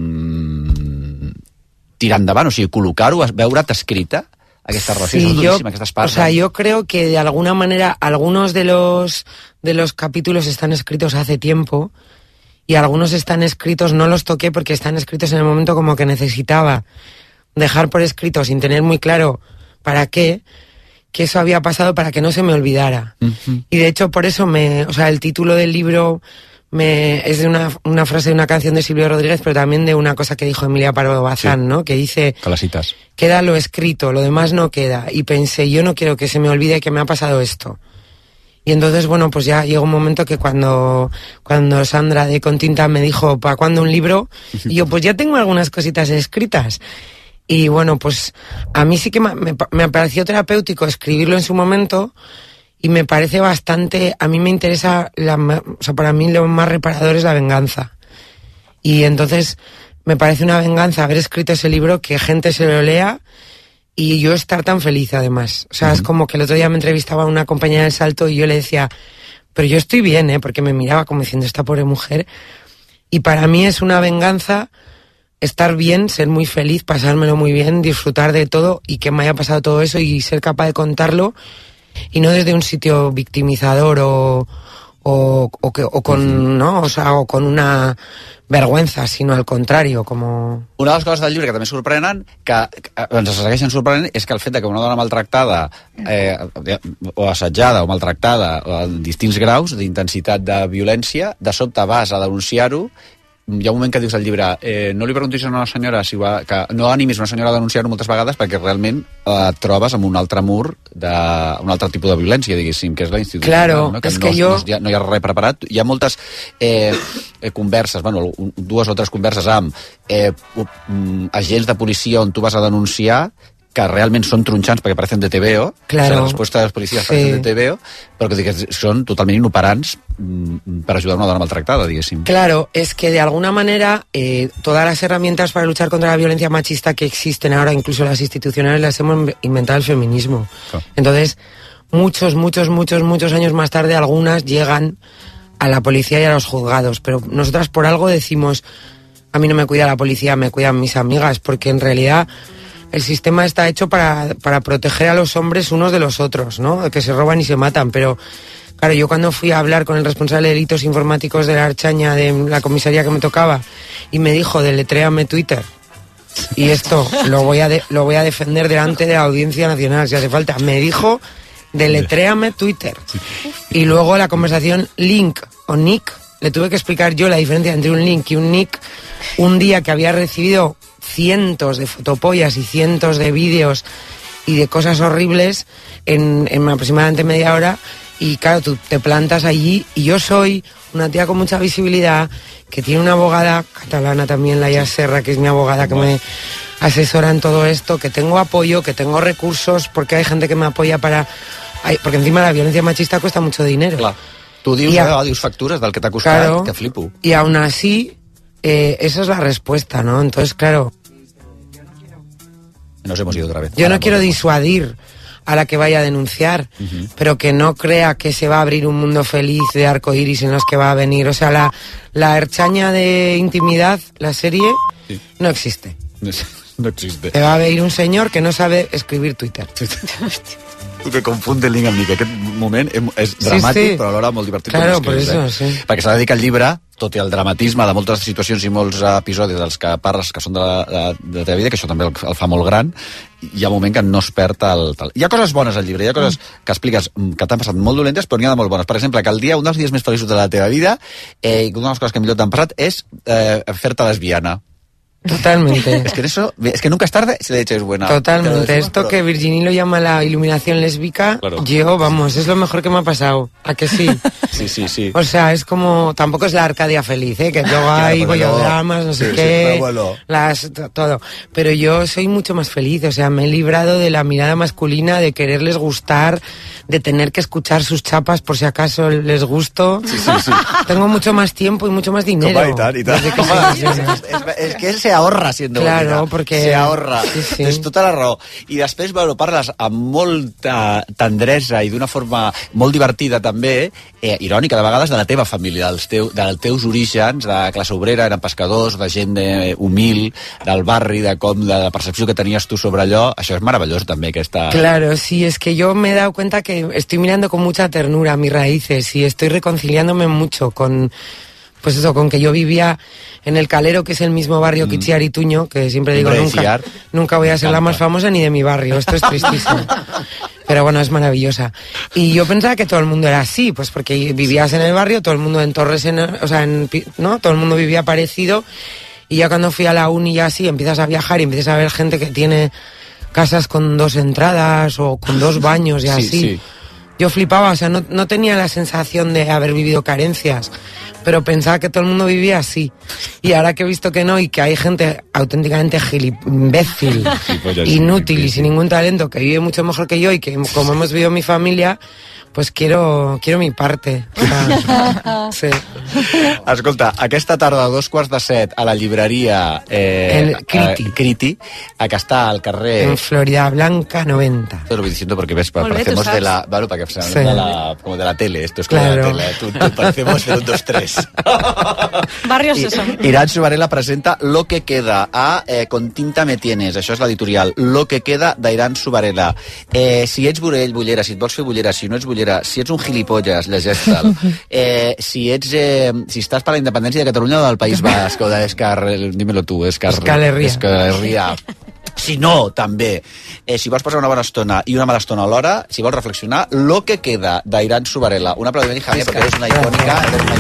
Speaker 5: tirar endavant, o sigui, col·locar-ho, veure't escrita aquesta relació, aquestes parts.
Speaker 1: O sea, yo creo que de alguna manera algunos de los capítulos están escritos hace tiempo y algunos están escritos, no los toqué porque están escritos en el momento como que necesitaba dejar por escrito sin tener muy claro para qué, que eso había pasado para que no se me olvidara. Y de hecho por eso el título del libro es de una frase de una canción de Silvio Rodríguez, pero también de una cosa que dijo Emilia Pardo Bazán, ¿no? Que dice, queda lo escrito, lo demás no queda. Y pensé, yo no quiero que se me olvide que me ha pasado esto. Y entonces, bueno, pues ya llegó un momento que cuando Sandra de Continta me dijo, ¿para cuándo un libro? Y yo, pues ya tengo algunas cositas escritas. Y bueno, pues a mí sí que me pareció terapéutico escribirlo en su momento. Y me parece bastante, a mí me interesa, para mí lo más reparador es la venganza. Y entonces me parece una venganza haber escrito ese libro, que gente se lo lea y yo estar tan feliz además. O sea, es como que el otro día me entrevistaba a una compañera del Salto y yo le decía, pero yo estoy bien, porque me miraba como diciendo, esta pobre mujer. Y para mí es una venganza estar bien, ser muy feliz, pasármelo muy bien, disfrutar de todo y que me haya pasado todo eso y ser capaz de contarlo. Y no desde un sitio victimizador o con una vergüenza, sinó al contrari, com...
Speaker 5: Una de les coses del llibre que també sorprenen, que ens segueixen sorprenent, és que el fet que una dona maltractada o assetjada o maltractada en distints graus d'intensitat de violència, de sobte vas a denunciar-ho. Hi ha un moment que dius al llibre, no li preguntis a una senyora que no animis una senyora a denunciar-ho moltes vegades perquè realment et trobes amb un altre mur, un altre tipus de violència, diguéssim, que és la institució.
Speaker 1: Claro,
Speaker 5: no? Que
Speaker 1: és que jo...
Speaker 5: No hi ha res preparat. Hi ha moltes converses, dues o tres converses amb agents de policia on tu vas a denunciar que realment són tronxants perquè parecen de TVO,
Speaker 1: claro.
Speaker 5: La resposta dels policies parecen de TVO, però que són totalment inoperants per ajudar a una dona maltractada, diguéssim.
Speaker 1: Claro, es que de alguna manera todas las herramientas para luchar contra la violencia machista que existen ahora, incluso las institucionales, las hemos inventado el feminismo. Claro. Entonces, muchos años más tarde, algunas llegan a la policía y a los juzgados, pero nosotras por algo decimos, a mí no me cuida la policía, me cuidan mis amigas, porque en realidad el sistema está hecho para proteger a los hombres unos de los otros, ¿no? Que se roban y se matan, pero claro, yo cuando fui a hablar con el responsable de delitos informáticos de la Archaña, de la comisaría que me tocaba, y me dijo, deletréame Twitter, y esto lo voy a defender delante de la Audiencia Nacional, si hace falta, me dijo, deletréame Twitter. Y luego la conversación link o nick, le tuve que explicar yo la diferencia entre un link y un nick. un día que había recibido cientos de fotopollas y cientos de vídeos y de cosas horribles en aproximadamente media hora, y claro, tú te plantas allí, y yo soy una tía con mucha visibilidad, que tiene una abogada catalana también, Laia Serra, que es mi abogada, que me asesora en todo esto, que tengo apoyo, que tengo recursos, porque hay gente que me apoya porque encima la violencia machista cuesta mucho dinero.
Speaker 5: Clar. Tu dius, dius factures del que t'ha costat, claro, que flipo.
Speaker 1: Y aún así, esa es la respuesta, ¿no? Entonces, claro...
Speaker 5: Nos hemos ido otra vez.
Speaker 1: Yo no quiero disuadir a la que vaya a denunciar, pero que no crea que se va a abrir un mundo feliz de arcoíris en los que va a venir. O sea, la herchaña de intimidad, la serie, no existe.
Speaker 5: No existe.
Speaker 1: Te va a venir un señor que no sabe escribir Twitter.
Speaker 5: El que confunde el link amb mi, que aquest moment és dramàtic, però alhora molt divertit.
Speaker 1: Claro, per això, sí.
Speaker 5: Perquè s'ha de dir que el llibre, tot i el dramatisme de moltes situacions i molts episodis dels que parles que són de la teva vida, que això també el fa molt gran, hi ha un moment que no es perd el... Hi ha coses bones al llibre, hi ha coses que expliques que t'han passat molt dolentes, però n'hi ha de molt bones. Per exemple, que un dels dies més feliços de la teva vida, i una de les coses que millor t'han passat és fer-te lesbiana.
Speaker 1: Totalmente.
Speaker 5: Es que nunca es tarde si la dicha es buena.
Speaker 1: Totalmente. Esto que Virginie lo llama la iluminación lésbica, claro. Yo, vamos, es lo mejor que me ha pasado. ¿A que sí?
Speaker 5: Sí.
Speaker 1: O sea, es como... Tampoco es la Arcadia feliz, ¿eh? Que luego hay bollodramas, no sé qué...
Speaker 5: bueno.
Speaker 1: Todo. Pero yo soy mucho más feliz. O sea, me he librado de la mirada masculina, de quererles gustar, de tener que escuchar sus chapas por si acaso les gusto.
Speaker 5: Sí.
Speaker 1: Tengo mucho más tiempo y mucho más dinero.
Speaker 5: I tant. És que él se ahorra siendo bonita.
Speaker 1: Claro, porque...
Speaker 5: Se ahorra.
Speaker 1: Sí.
Speaker 5: Tens tota la raó. I després, bueno, parles amb molta tendresa i d'una forma molt divertida també, irònica de vegades, de la teva família, dels teus orígens, de classe obrera, eren pescadors, de gent humil, del barri, de la percepció que tenies tu sobre allò. Això és meravellós també, aquesta...
Speaker 1: Claro, sí, es que yo me he dado cuenta que estoy mirando con mucha ternura mis raíces y estoy reconciliándome mucho con... Pues eso, con que yo vivía en el Calero, que es el mismo barrio que Itziar y Tuño, que siempre digo, nunca voy a ser la más famosa ni de mi barrio, esto es tristísimo. Pero bueno, es maravillosa. Y yo pensaba que todo el mundo era así, pues porque vivías en el barrio, todo el mundo en Torres, ¿no? Todo el mundo vivía parecido, y ya cuando fui a la uni ya así, empiezas a viajar y empiezas a ver gente que tiene casas con 2 entradas o con 2 baños y así. Sí. Yo flipaba, o sea, no tenía la sensación de haber vivido carencias, pero pensaba que todo el mundo vivía así. Y ahora que he visto que no, y que hay gente auténticamente imbécil, inútil y sin ningún talento, que vive mucho mejor que yo, y que como hemos vivido mi familia, pues quiero mi parte. O sea, sí.
Speaker 5: Escolta, aquesta tarda a 6:45 a la llibreria Criti, que està al carrer...
Speaker 1: En Florida Blanca 90.
Speaker 5: Te lo voy diciendo porque ves, parecemos de la... Bueno, para que
Speaker 1: sí.
Speaker 5: como de la tele, esto es como de la tele. Tú parecemos de un 2, 3.
Speaker 10: Barrio Sésamo.
Speaker 5: Irán Varela presenta Lo que queda a Con tinta me tienes. Això és l'editorial Lo que queda d'Irán Varela. Si ets bullera, si et vols fer bullera, si no ets bullera, si ets un gilipolles, llegeix-te'l. Si estàs per la independència de Catalunya o del País Basc o dímelo tu,
Speaker 1: Euskal
Speaker 5: Herria. Si no, també. Si vols passar una bona estona i una mala estona alhora, si vols reflexionar, Lo que queda d'Irán Varela. Un aplaudiment, Javier, perquè eres una icònica.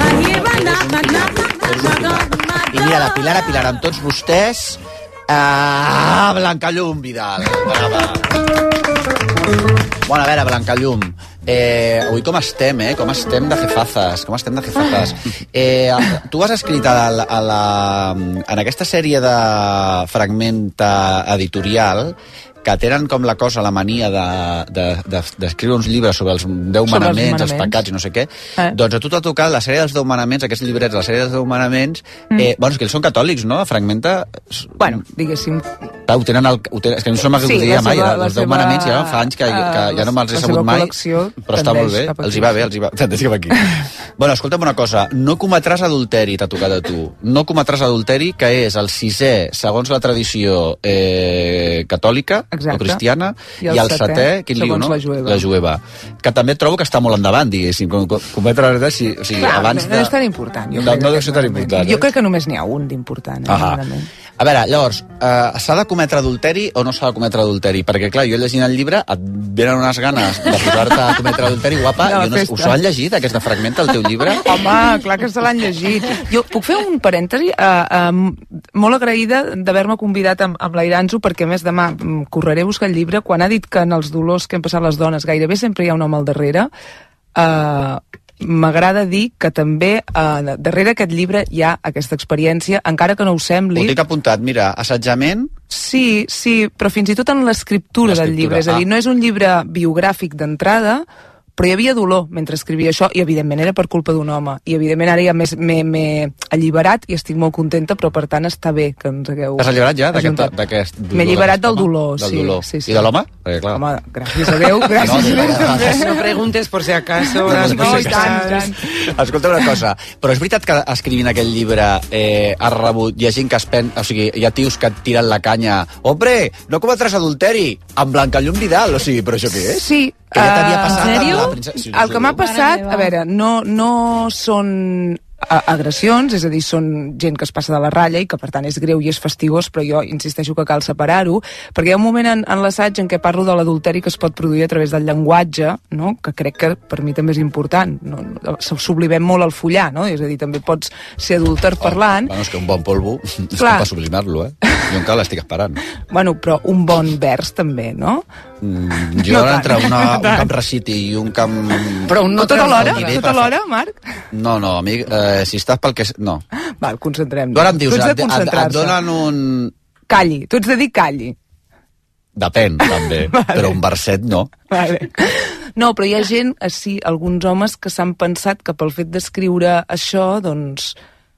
Speaker 5: I mira, la Pilar amb tots vostès. Blancallum Vidal. Brava. Bueno, a veure, Blancallum, avui com estem, Com estem de jefazas, tu has escrit en aquesta sèrie de fragmenta editorial que tenen com la cosa, la mania d'escriure uns llibres sobre els 10 manaments, els pecats i no sé què. Doncs a tu t'ha tocat la sèrie dels 10 manaments, aquests llibrets, la sèrie dels 10 manaments, bueno, és que ells són catòlics, no? Fragmenta...
Speaker 11: Bueno, diguéssim...
Speaker 5: Clar, és que a mi no m'ha dit mai, els 10 manaments ja fa anys que ja no me'ls he sabut mai, però està molt bé, els hi va bé, tendeix cap aquí. Bueno, escolta'm una cosa, no cometràs adulteri, t'ha tocat a tu. No cometràs adulteri, que és el 6è, segons la tradició catòlica, o cristiana, i el 7è, quin lío, no? La jueva. Que també trobo que està molt endavant, diguéssim, cometre la veritat, o sigui, abans de...
Speaker 11: No és tan important.
Speaker 5: No deu ser tan important.
Speaker 11: Jo crec que només n'hi ha un d'important.
Speaker 5: A veure, llavors, s'ha de cometre adulteri o no s'ha de cometre adulteri? Perquè, clar, jo llegint el llibre et venen unes ganes de posar-te a cometre adulteri, guapa, us ho han llegit, aquesta fragmenta, el teu llibre?
Speaker 11: Home, clar que se l'han llegit. Jo puc fer un parèntesi? molt agraïda d'haver-me convidat amb l'Airanzo, perquè a més demà correré a buscar el llibre. Quan ha dit que en els dolors que hem passat les dones gairebé sempre hi ha un home al darrere, m'agrada dir que també darrere aquest llibre hi ha aquesta experiència, encara que no ho sembli.
Speaker 5: Ho tinc apuntat, mira, assetjament...
Speaker 11: Sí, però fins i tot en l'escriptura del llibre. És a dir, no és un llibre biogràfic d'entrada, però hi havia dolor mentre escrivia això, i evidentment era per culpa d'un home, i evidentment ara ja m'he alliberat i estic molt contenta, però per tant està bé que ens hagueu...
Speaker 5: T'has alliberat ja d'aquest dolor?
Speaker 11: M'he alliberat del dolor, sí.
Speaker 5: I de l'home?
Speaker 11: Home, gràcies a Déu, gràcies a Déu.
Speaker 1: No preguntes por si acaso.
Speaker 11: No, i tant.
Speaker 5: Escolta una cosa, però és veritat que escrivint aquest llibre has rebut, hi ha gent que o sigui, hi ha tios que et tiren la canya, hombre, no cometràs adulteri, amb Blancallum Vidal, o sigui, però això què és?
Speaker 11: Sí.
Speaker 5: Que ja t'havia passat
Speaker 11: ¿en serio?
Speaker 5: El
Speaker 11: que m'ha passat, a veure, no són agressions, és a dir, són gent que es passa de la ratlla i que per tant és greu i és fastidiós, però jo insisteixo que cal separar-ho, perquè hi ha un moment en l'assaig en què parlo de l'adulteri que es pot produir a través del llenguatge, no? Que crec que per mi també és important. Sublimem molt el follar, no? És a dir, també pots ser adúlter parlant.
Speaker 5: Bueno, és que un bon polvo és per sublimar-lo, Jo encara l'estic esperant.
Speaker 11: Bueno, però un bon vers també, no?
Speaker 5: Jo entre un camp Raciti i un camp...
Speaker 11: Però no tota l'hora, Marc?
Speaker 5: No, amic, si estàs pel que... No.
Speaker 11: Val, concentrem-nos.
Speaker 5: Tu ara em dius, et donen un...
Speaker 11: Calli, tu ets de dir calli.
Speaker 5: Depèn, també, però un verset no.
Speaker 11: Vale. No, però hi ha gent, alguns homes que s'han pensat que pel fet d'escriure això, doncs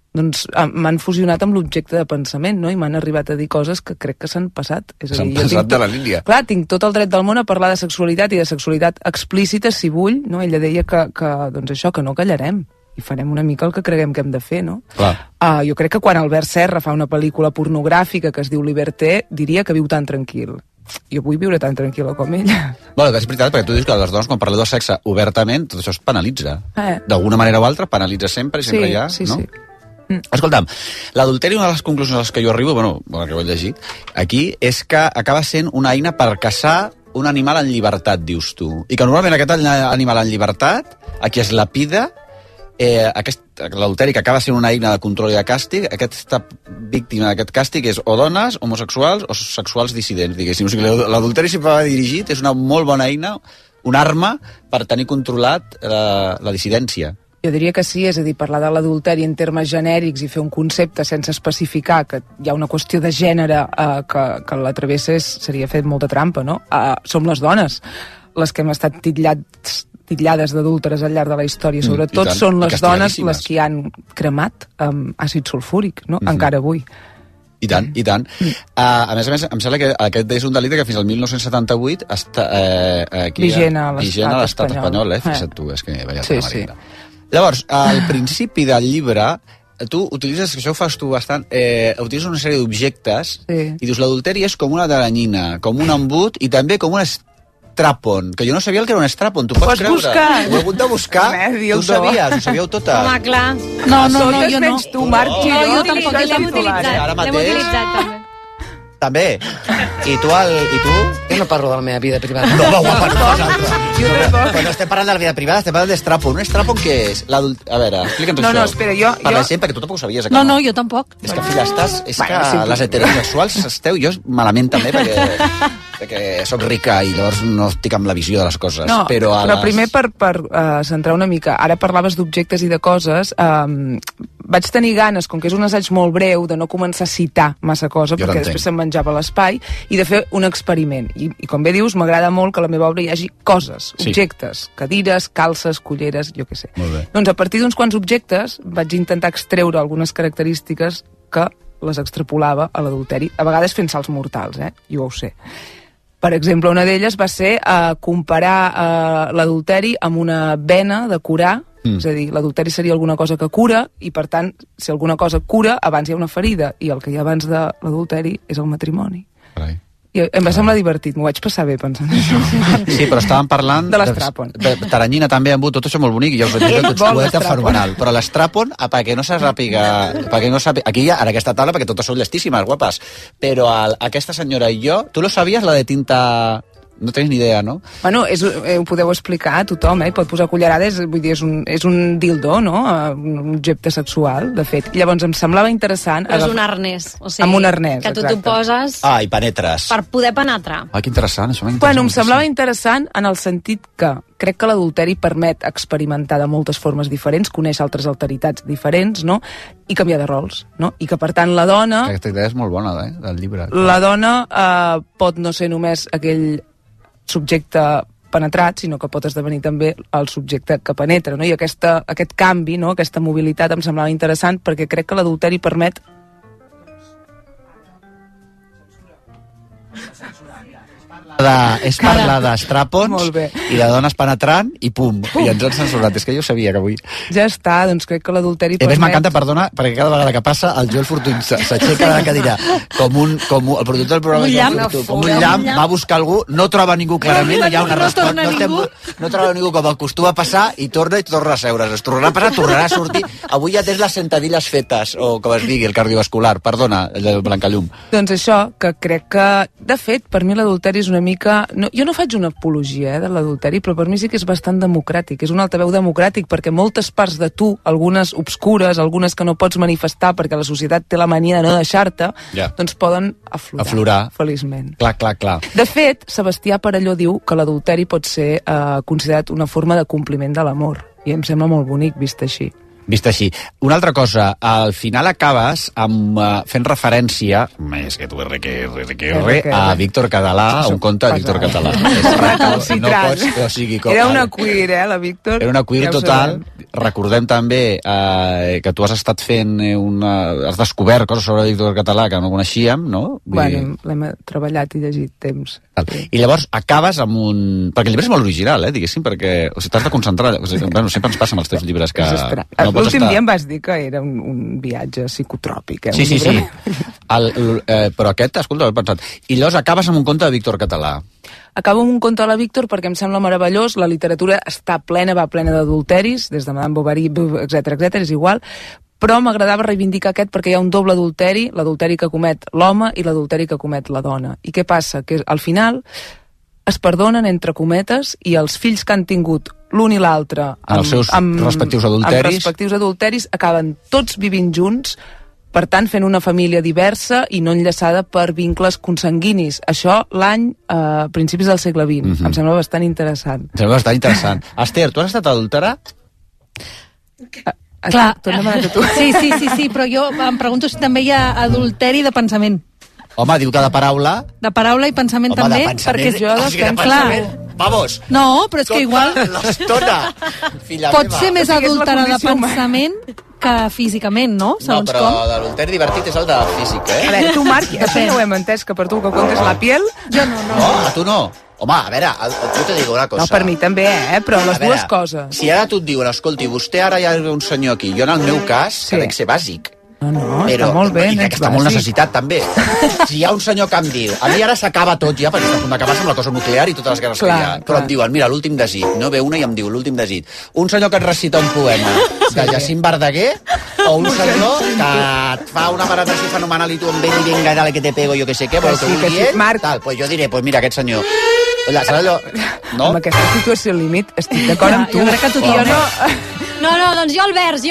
Speaker 11: m'han fusionat amb l'objecte de pensament, no? I m'han arribat a dir coses que crec que s'han passat.
Speaker 5: S'han passat de la línia.
Speaker 11: Clar, tinc tot el dret del món a parlar de sexualitat i de sexualitat explícita, si vull, no? Ella deia que doncs això, que no callarem i farem una mica el que creguem que hem de fer, no?
Speaker 5: Clar.
Speaker 11: Jo crec que quan Albert Serra fa una pel·lícula pornogràfica que es diu Liberté, diria que viu tan tranquil. Jo vull viure tan tranquil·la com ella.
Speaker 5: Bueno, és veritat, perquè tu dius que les dones, quan parleu de sexe obertament, tot això es penalitza. D'alguna manera o altra, penalitza sempre i sempre hi ha, no?
Speaker 11: Sí.
Speaker 5: Escolta'm, l'adulteri, una de les conclusions a les que jo arribo, que ho he llegit, aquí, és que acaba sent una eina per caçar un animal en llibertat, dius tu. I que normalment aquest animal en llibertat, a qui es lapida, l'adulteri, que acaba sent una eina de control i de càstig, aquesta víctima d'aquest càstig és o dones, homosexuals o sexuals dissidents, diguéssim. O sigui, l'adulteri sempre va dirigit, és una molt bona eina, una arma per tenir controlat la dissidència.
Speaker 11: Jo diria que sí, és a dir, parlar de l'adulteri en termes genèrics i fer un concepte sense especificar que hi ha una qüestió de gènere que la travessés seria fer molta trampa, no? Som les dones les que hem estat titllades d'adúlteres al llarg de la història, sobretot són les dones les que han cremat amb àcid sulfúric, no? Encara avui.
Speaker 5: I tant, i tant. A més, em sembla que aquest és un delicte que fins al 1978 està
Speaker 11: vigent a l'estat
Speaker 5: espanyol. Fixa't tu, és que veia la Marina. Llavors, al principi del llibre, tu utilitzes, que això ho fas tu bastant, utilitzes una sèrie d'objectes i dius, l'adulteri és com una teranyina, com un embut i també com un strap-on, que jo no sabia el que era un strap-on, tu pots creure?
Speaker 11: Buscar.
Speaker 5: Ho he hagut de buscar. Tu ho sabies, ho sabíeu totes.
Speaker 10: Home, clar.
Speaker 11: No, jo no. Tu, Marc,
Speaker 10: jo tampoc l'hem utilitzat. L'hem utilitzat, també.
Speaker 5: També. I tu?
Speaker 1: Jo no parlo de la meva vida privada.
Speaker 5: No, guapa, no fas altra. Però no estem parlant de la vida privada, estem parlant d'estrapon. Un estrapon què és? A veure, explica'ns això.
Speaker 11: No, espera, jo...
Speaker 5: Parla gent, perquè tu tampoc ho sabies.
Speaker 13: No, jo tampoc.
Speaker 5: És que, filla, és que les heterosexuals esteu, jo malament també, perquè sóc rica i llavors no estic amb la visió de les coses.
Speaker 11: No, però primer per centrar una mica, ara parlaves d'objectes i de coses, vaig tenir ganes, com que és un assaig molt breu, de no començar a citar massa cosa, perquè després se'm menjava l'espai, i de fer un experiment. I com bé dius, m'agrada molt que a la meva obra hi hagi coses, objectes, cadires, calces, culleres, jo què sé. Doncs a partir d'uns quants objectes vaig intentar extreure algunes característiques que les extrapolava a l'adulteri, a vegades fent salts mortals, jo ho sé. Per exemple, una d'elles va ser comparar l'adulteri amb una vena de curar, és a dir, l'adulteri seria alguna cosa que cura, i per tant, si alguna cosa cura, abans hi ha una ferida, i el que hi ha abans de l'adulteri és el matrimoni. I em va semblar divertit, m'ho vaig passar bé pensant això.
Speaker 5: Sí, però estàvem parlant
Speaker 11: de l'estrapon.
Speaker 5: De teranyina també, embut, tot això molt bonic, i ja us vaig dir que ho he fet fenomenal. Però l'estrapon, perquè no se sàpiga... Aquí hi ha, en aquesta taula, perquè totes són llestíssimes, guapes, però aquesta senyora i jo, tu lo sabies, la de tinta No tens ni idea, no?
Speaker 11: Bueno, ho podeu explicar a tothom, pot posar cullerades, vull dir, és un dildo, no? Un objecte sexual, de fet. Llavors em semblava interessant...
Speaker 10: Però és un arnès, o sigui,
Speaker 11: amb un arnès,
Speaker 10: que tu t'ho poses...
Speaker 5: I penetres.
Speaker 10: Per poder penetrar.
Speaker 5: Que interessant, això m'interessa.
Speaker 11: Bueno, em semblava interessant en el sentit que crec que l'adulteri permet experimentar de moltes formes diferents, conèixer altres alteritats diferents, no? I canviar de rols, no? I que, per tant, la dona...
Speaker 5: Aquesta idea és molt bona, del llibre.
Speaker 11: La dona pot no ser només aquell subjecte penetrat, sinó que pot esdevenir també el subjecte que penetra, no? I aquest canvi, no? Aquesta mobilitat em semblava interessant perquè crec que l'adulteri permet...
Speaker 5: És parlar d'estrapons i de dones penetrant i pum, i ens han censurat. És que jo sabia que avui...
Speaker 11: Ja està, doncs crec que l'adulteri permet...
Speaker 5: A més, m'encanta, perdona, perquè cada vegada que passa el Joel Fortuny s'aixeca de la cadira com el productor del programa com un llamp, va a buscar algú, no troba ningú clarament, no hi ha una resposta, no troba ningú com acostuma a passar i torna a seure's. Es tornarà a passar, tornarà a sortir. Avui ja tens les sentadilles fetes, o com es digui, el cardiovascular. Perdona, el Blancallum.
Speaker 11: Doncs això, que crec que, de fet, per mi l'adulteri és una mica... No, jo no faig una apologia de l'adulteri, però per mi sí que és bastant democràtic. És un altaveu democràtic, perquè moltes parts de tu, algunes obscures, algunes que no pots manifestar perquè la societat té la mania de no deixar-te, doncs poden aflorar. Feliçment.
Speaker 5: Clar.
Speaker 11: De fet, Sebastià Parelló diu que l'adulteri pot ser considerat una forma de compliment de l'amor. I em sembla molt bonic, vist així.
Speaker 5: Vist així. Una altra cosa, al final acabes fent referència, més que tu a Víctor Català, a un conte de Víctor Català.
Speaker 11: Era una queer, la Víctor?
Speaker 5: Era una queer total. Recordem també que tu has estat fent has descobert coses sobre Víctor Català que no coneixíem, no?
Speaker 11: Bueno, l'hem treballat i llegit temps.
Speaker 5: I llavors acabes amb un... Perquè el llibre és molt original, diguéssim, perquè t'has de concentrar. Bueno, sempre ens passa amb els teus llibres que...
Speaker 11: L'últim dia em vas dir que era un viatge psicotròpic.
Speaker 5: Sí. Però aquest, escolta, l'he pensat. I llavors acabes amb un conte de Víctor Català.
Speaker 11: Acabo amb un conte de la Víctor perquè em sembla meravellós. La literatura va plena d'adulteris, des de Madame Bovary, etc, és igual, però m'agradava reivindicar aquest perquè hi ha un doble adulteri, l'adulteri que comet l'home i l'adulteri que comet la dona. I què passa? Que al final es perdonen, entre cometes, i els fills que han tingut l'un i l'altre
Speaker 5: amb els seus respectius
Speaker 11: adulteris acaben tots vivint junts, per tant fent una família diversa i no enllaçada per vincles consanguinis. Això l'any a principis del segle XX. Em sembla bastant interessant.
Speaker 5: Esther, tu has estat adúltera?
Speaker 13: Clar, sí, però jo em pregunto si també hi ha adulteri de pensament.
Speaker 5: Home, diu que de paraula...
Speaker 13: De paraula i pensament també, perquè jo...
Speaker 5: Vamos!
Speaker 13: No, però és que igual...
Speaker 5: L'estona!
Speaker 13: Pot ser més adúltera de pensament que físicament, no?
Speaker 5: No, però l'adulteri divertit és el de físic,
Speaker 11: A veure, tu, Marc, això ja ho hem entès, que per tu el que comptes la piel...
Speaker 13: Jo no.
Speaker 5: No, a tu no. Home, a veure, jo te digo una cosa.
Speaker 11: No, per mi també, però les dues coses.
Speaker 5: Si ara tu et diuen, escolti, vostè ara hi ha un senyor aquí, jo en el meu cas, que dec ser bàsic.
Speaker 11: No, està molt bé.
Speaker 5: I crec que està molt necessitat, també. Si hi ha un senyor que em diu... A mi ara s'acaba tot ja, perquè està a punt d'acabar-se amb la cosa nuclear i totes les guerres que hi ha. Però em diuen, mira, l'últim desig. No ve una i em diu, l'últim desig. Un senyor que et recita un poema de Jacint Verdaguer o un senyor que et fa una penetració fenomenal i tu em ven i venga, dale que te pego, jo que sé què, però que vull dir, tal. Pues jo diré, pues mira, aquest senyor... Saps allò? No?
Speaker 11: Amb aquesta situació límit estic d'acord amb tu.
Speaker 13: Jo crec que tothom...
Speaker 10: No, doncs yo el vers.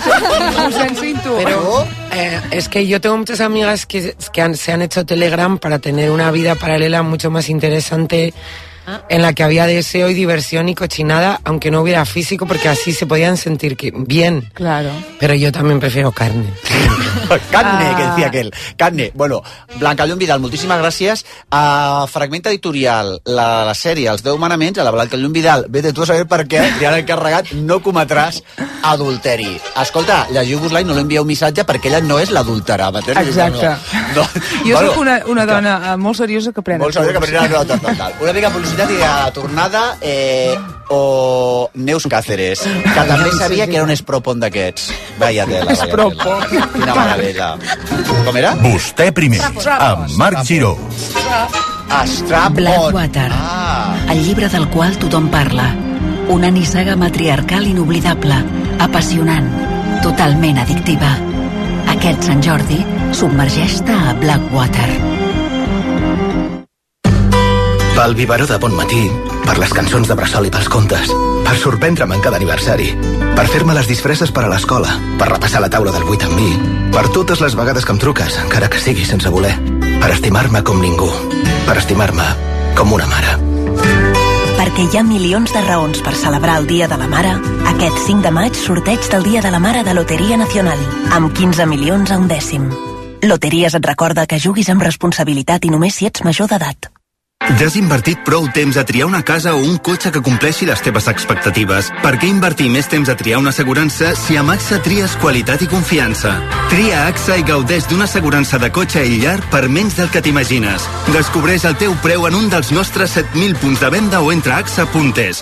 Speaker 1: Pero es que yo tengo muchas amigas que se han hecho Telegram para tener una vida paralela mucho más interesante, en la que había deseo y diversión y cochinada, aunque no hubiera físico, porque así se podían sentir bien.
Speaker 11: Claro.
Speaker 1: Pero yo también prefiero carne.
Speaker 5: Carne, que decía aquel. Carne. Bueno, Blancallum Vidal, moltíssimes gràcies. Fragment editorial, la sèrie Els 10 manaments, a la Blancallum Vidal, vete tu a saber per què li han encarregat no cometràs adulteri. Escolta, llegiu-vos-la i no l'envieu missatge perquè ella no és l'adúltera.
Speaker 11: Exacte. Jo soc una dona molt seriosa que pren.
Speaker 5: Molt seriosa que pren total. Una mica publicitat i a tornada o Neus Cáceres, que també sabia que era un espropon d'aquests. Vaya tela. Quina meravella. Com era?
Speaker 9: Vostè primer, amb Marc Giró.
Speaker 14: Blackwater, el llibre del qual tothom parla. Una nissaga matriarcal inoblidable, apassionant, totalment addictiva. Aquest Sant Jordi submergeix-te a Blackwater.
Speaker 15: Pel biberó de bon matí, per les cançons de bressol i pels contes, per sorprendre'm en cada aniversari, per fer-me les disfresses per a l'escola, per repassar la taula del 8 amb mi, per totes les vegades que em truques, encara que sigui sense voler, per estimar-me com ningú, per estimar-me com una mare.
Speaker 16: Perquè hi ha milions de raons per celebrar el Dia de la Mare, aquest 5 de maig sorteig del Dia de la Mare de Loteria Nacional, amb 15 milions a un dècim. Loteries et recorda que juguis amb responsabilitat i només si ets major d'edat.
Speaker 17: Ja has invertit prou temps a triar una casa o un cotxe que compleixi les teves expectatives. Per què invertir més temps a triar una assegurança si amb AXA tries qualitat i confiança? Tria AXA i gaudeix d'una assegurança de cotxe i llar per menys del que t'imagines. Descobreix el teu preu en un dels nostres 7.000 punts de venda o entra a AXA.es.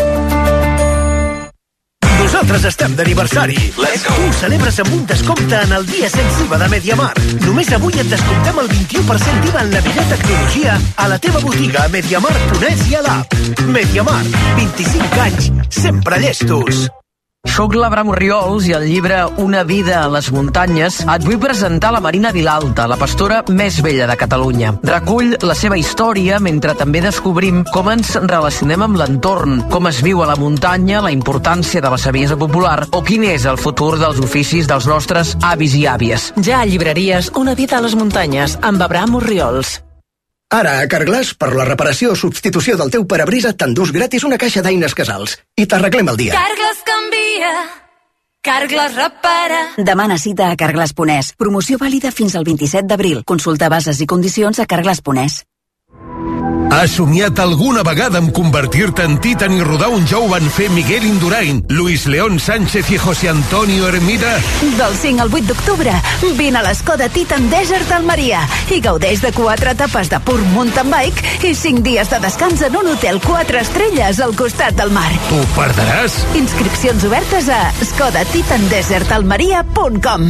Speaker 18: Nosaltres estem d'aniversari. Tu celebres amb un descompte en el dia sensiva de Mediamar. Només avui et descomptem el 21% d'IVA en la millor tecnologia a la teva botiga a Mediamar.es i a l'app. Mediamar, 25 anys, sempre llestos.
Speaker 19: Soc l'Abraham Orriols i el llibre Una vida a les muntanyes et vull presentar la Marina Vilalta, la pastora més vella de Catalunya. Recull la seva història mentre també descobrim com ens relacionem amb l'entorn, com es viu a la muntanya, la importància de la saviesa popular o quin és el futur dels oficis dels nostres avis i àvies.
Speaker 20: Ja a llibreries Una vida a les muntanyes amb Abraham Orriols.
Speaker 18: Ara, a Carglass, per la reparació o substitució del teu parabrisa, t'endús gratis una caixa d'eines Casals. I t'arreglem el dia.
Speaker 21: Carglass canvia, Carglass repara.
Speaker 16: Demana cita a Carglass.es. Promoció vàlida fins al 27 d'abril. Consulta bases i condicions a Carglass.es.
Speaker 22: Has somiat alguna vegada en convertir-te en Titan i rodar un jou van fer Miguel Indurain, Luis León Sánchez i José Antonio Hermida?
Speaker 21: Del 5 al 8 d'octubre, vine a l'Skoda Titan Desert Almeria i gaudeix de 4 etapes de pur mountain bike i 5 dies de descans en un hotel 4 estrelles al costat del mar.
Speaker 22: T'ho perdràs?
Speaker 21: Inscripcions obertes a SkodaTitanDesertAlmeria.com.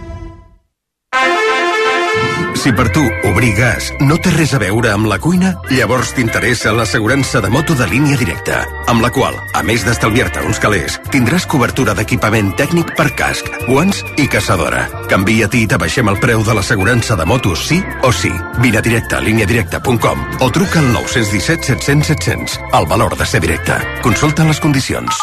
Speaker 22: Si per tu obrir gas no té res a veure amb la cuina, llavors t'interessa l'assegurança de moto de línia directa, amb la qual, a més d'estalviar-te uns calés, tindràs cobertura d'equipament tècnic per casc, guants i caçadora. Canvia-t'hi i t'abaixem el preu de l'assegurança de motos sí o sí. Vine directe a lineadirecta.com o truca al 917 700 700. El valor de ser directe. Consulta les condicions.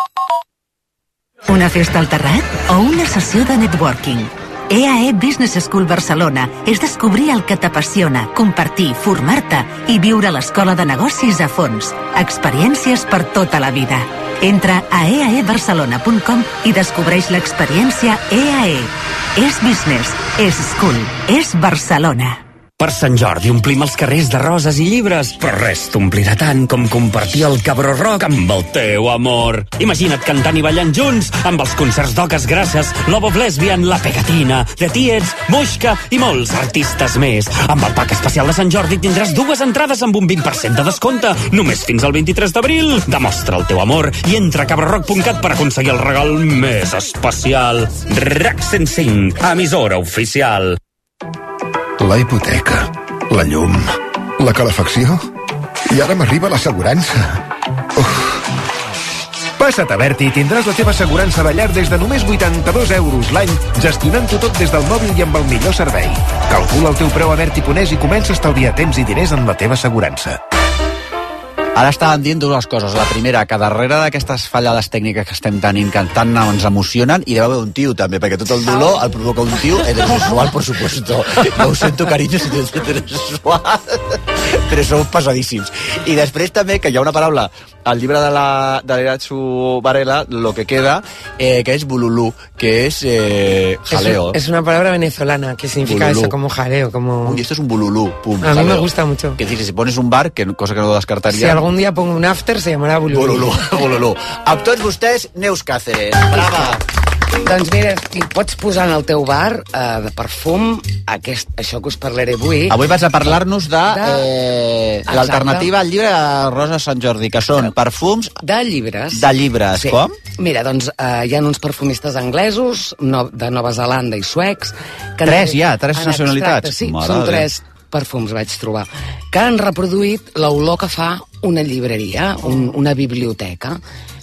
Speaker 23: Una festa al terrat o una sessió de networking? EAE Business School Barcelona és descobrir el que t'apassiona, compartir, formar-te i viure l'escola de negocis a fons. Experiències per tota la vida. Entra a eaebarcelona.com i descobreix l'experiència EAE. És business, és school, és Barcelona.
Speaker 24: Per Sant Jordi omplim els carrers de roses i llibres, però res t'omplirà tant com compartir el Cabró Rock amb el teu amor. Imagina't cantant i ballant junts amb els concerts d'Oques Grasses, Love of Lesbian, La Pegatina, The Tiets, Muixca i molts artistes més. Amb el pack especial de Sant Jordi tindràs 2 entrades amb un 20% de descompte, només fins al 23 d'abril. Demostra el teu amor i entra a cabrorock.cat per aconseguir el regal més especial. RAC 105, emissora oficial.
Speaker 25: La hipoteca, la llum, la calefacció i ara m'arriba l'assegurança.
Speaker 26: Passa't a Berti i tindràs la teva assegurança de llar des de només 82 euros l'any, gestionant-ho tot des del mòbil i amb el millor servei. Calcula el teu preu a Berti.es i comença a estalviar temps i diners en la teva assegurança.
Speaker 5: Ara estàvem dient dues coses. La primera, que darrere d'aquestes fallades tècniques que estem tenint, que tant ens emocionen, hi deu haver un tio també, perquè tot el dolor el provoca un tio heterosexual, por supuesto. No ho sento, carinyo, si ets heterosexual, però sou pesadíssims. I després també, que hi ha una paraula al llibre de l'Iratxu Varela, Lo que queda, que és bululú, que és jaleo.
Speaker 1: Es una palabra venezolana que significa bululú. Eso, como jaleo, como...
Speaker 5: Uy, esto es un bululú, pum,
Speaker 1: a jaleo. Mí me gusta mucho.
Speaker 5: Que dices, si pones un bar, cosa que no descartaria...
Speaker 1: Si algún dia pongo un after, se llamarà bululú.
Speaker 5: Bululú, bululú. Amb tots vostès, Neus Cáceres. Brava!
Speaker 1: Doncs mira, pots posar en el teu bar de perfum això que us parlaré avui.
Speaker 5: Avui vas a parlar-nos de l'alternativa al llibre de Rosa Sant Jordi, que són perfums...
Speaker 1: De llibres.
Speaker 5: De llibres, sí. Com?
Speaker 1: Mira, doncs hi ha uns perfumistes anglesos, de Nova Zelanda i suecs...
Speaker 5: Tres nacionalitats?
Speaker 1: Sí, són 3 perfums vaig trobar, que han reproduït l'olor que fa una llibreria, una biblioteca.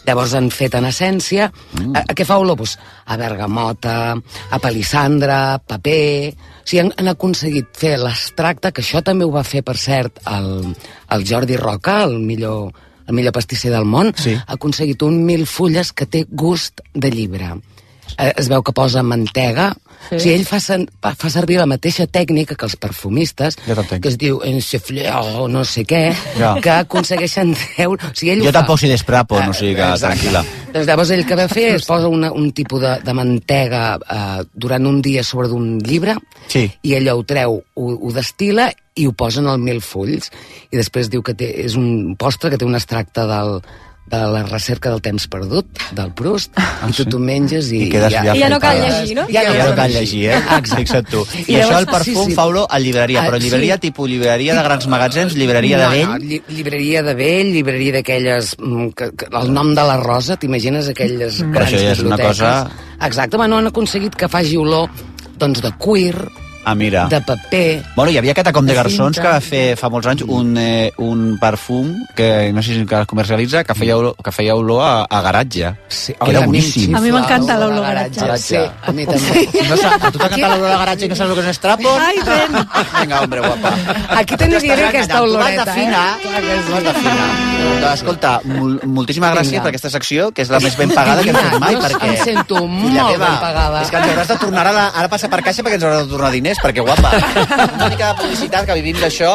Speaker 1: Llavors han fet en essència... A què fa olor? Pues a bergamota, a palissandre, paper... O sigui, han aconseguit fer l'extracte, que això també ho va fer, per cert, el Jordi Roca, el millor pastisser del món, ha aconseguit un milfulles que té gust de llibre. Es veu que posa mantega. O sigui, ell fa servir la mateixa tècnica que els perfumistes, que es diu ensefleur o no sé què, que aconsegueixen treure...
Speaker 5: Jo tampoc s'hi desprapo, no sigui que tranquil·la.
Speaker 1: Doncs llavors ell que va fer es posa un tipus de mantega durant un dia sobre d'un llibre, i ella ho treu, ho destil·la i ho posa en el milfulls. I després diu que és un postre que té un extracte de la recerca del temps perdut, del Proust, i tu t'ho menges i
Speaker 10: ja no cal llegir, no?
Speaker 5: Ja no cal llegir, Fixa't tu. I això, el perfum, fa-lo a llibreria, però llibreria tipus llibreria de grans magatzems, llibreria de vell?
Speaker 1: Llibreria de vell, llibreria d'aquelles... El nom de la rosa, t'imagines aquelles grans biblioteques?
Speaker 5: Però això ja és una cosa...
Speaker 1: Exacte, no han aconseguit que faci olor de cuir, de paper...
Speaker 5: Bueno, hi havia Catacomb de Garçons que va fer fa molts anys un perfum que no sé si es comercialitza, que feia olor a garatge. Que era boníssim.
Speaker 13: A mi m'encanta l'olor a garatge.
Speaker 1: Sí, a mi també.
Speaker 5: A tu t'encanta l'olor a garatge i no saps el que és un strapon?
Speaker 13: Ai, ben!
Speaker 5: Vinga, hombre, guapa.
Speaker 1: Aquí també diré aquesta oloreta,
Speaker 5: Tu vas de fina. Escolta, moltíssimes gràcies per aquesta secció, que és la més ben pagada que hem fet mai, perquè...
Speaker 1: Em sento molt ben pagada.
Speaker 5: És que ens hauràs de tornar ara passar per caixa perquè ens hauràs de tornar diners, perquè guapa, una mica de publicitat, que vivim d'això,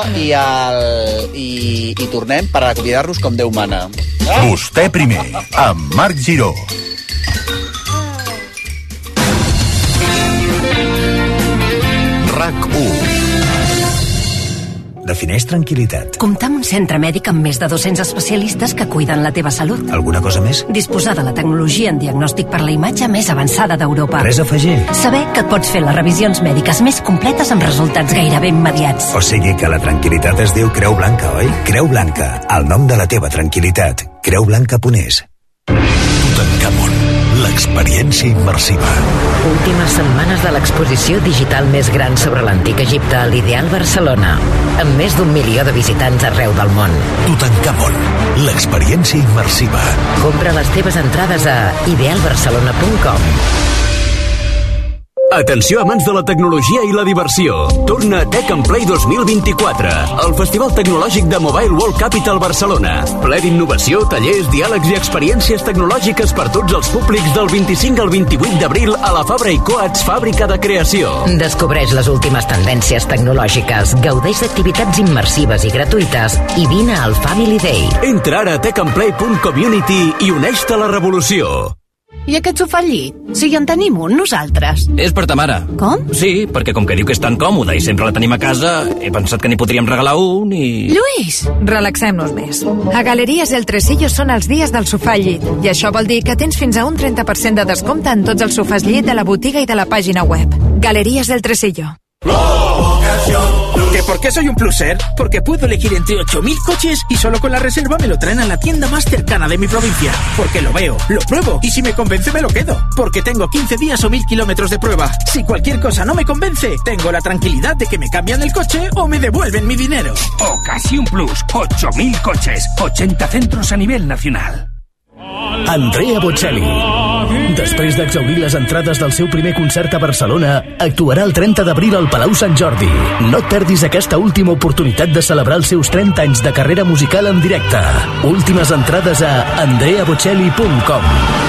Speaker 5: i tornem per acomiadar-nos com Déu mana.
Speaker 22: Vostè primer, amb Marc Giró. RAC1.
Speaker 18: Defineix tranquil·litat.
Speaker 21: Comptar amb un centre mèdic amb més de 200 especialistes que cuiden la teva salut.
Speaker 18: Alguna cosa més?
Speaker 21: Disposar de la tecnologia en diagnòstic per la imatge més avançada d'Europa.
Speaker 18: Res a afegir.
Speaker 21: Saber que et pots fer les revisions mèdiques més completes amb resultats gairebé immediats.
Speaker 18: O sigui que la tranquil·litat es diu Creu Blanca, oi? Creu Blanca, el nom de la teva tranquil·litat. Creublanca.es.
Speaker 22: Tutankamon, l'experiència immersiva.
Speaker 2: Últimes setmanes de l'exposició digital més gran sobre l'antic Egipte a l'Ideal Barcelona, amb més d'1 milió de visitants arreu del món.
Speaker 22: Tutankamon, l'experiència immersiva.
Speaker 2: Compra les teves entrades a idealbarcelona.com.
Speaker 3: Atenció amants de la tecnologia i la diversió. Torna Tech and Play 2024, el festival tecnològic de Mobile World Capital Barcelona. Ple d'innovació, tallers, diàlegs i experiències tecnològiques per tots els públics del 25 al 28 d'abril a la Fabra i Coats Fàbrica de Creació.
Speaker 2: Descobreix les últimes tendències tecnològiques, gaudeix d'activitats immersives i gratuïtes i vine al Family Day.
Speaker 3: Entra ara a techandplay.community i uneix-te a la revolució.
Speaker 21: I aquest sofà al llit? Si en tenim un, nosaltres.
Speaker 3: És per ta mare.
Speaker 21: Com?
Speaker 3: Sí, perquè com que diu que és tan còmode i sempre la tenim a casa, he pensat que n'hi podríem regalar un i...
Speaker 21: Lluís!
Speaker 4: Relaxem-nos més. A Galeries El Tresillo són els dies del sofà al llit, i això vol dir que tens fins a un 30% de descompte en tots els sofàs llit de la botiga i de la pàgina web. Galeries El Tresillo.
Speaker 6: ¿Que por qué soy un pluser? Porque puedo elegir entre 8.000 coches y solo con la reserva me lo traen a la tienda más cercana de mi provincia. Porque lo veo, lo pruebo y si me convence me lo quedo. Porque tengo 15 días o 1.000 kilómetros de prueba. Si cualquier cosa no me convence, tengo la tranquilidad de que me cambian el coche o me devuelven mi dinero.
Speaker 7: Ocasión Plus, 8.000 coches, 80 centros a nivel nacional.
Speaker 18: Andrea Bocelli. Després d'exhaurir les entrades del seu primer concert a Barcelona, actuarà el 30 d'abril al Palau Sant Jordi. No et perdis aquesta última oportunitat de celebrar els seus 30 anys de carrera musical en directe. Últimes entrades a andreabocelli.com.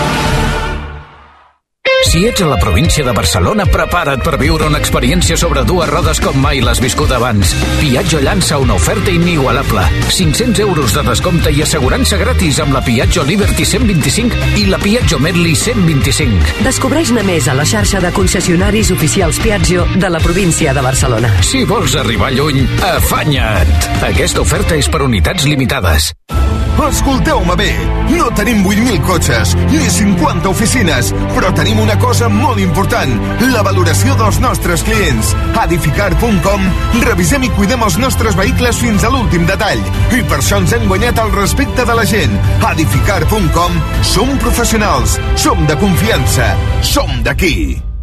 Speaker 9: Si ets a la província de Barcelona, prepara't per viure una experiència sobre dues rodes com mai l'has viscut abans. Piaggio llança una oferta inigualable. 500 euros de descompte i assegurança gratis amb la Piaggio Liberty 125 i la Piaggio Medley 125.
Speaker 21: Descobreix-ne més a la xarxa de concessionaris oficials Piaggio de la província de Barcelona.
Speaker 9: Si vols arribar lluny, afanya't! Aquesta oferta és per unitats limitades.
Speaker 8: Escolteu-me bé, no tenim 8.000 cotxes ni 50 oficines, però tenim una cosa molt important, la valoració dels nostres clients. A edificar.com revisem i cuidem els nostres vehicles fins a l'últim detall i per això ens hem guanyat el respecte de la gent. A edificar.com som professionals, som de confiança, som d'aquí.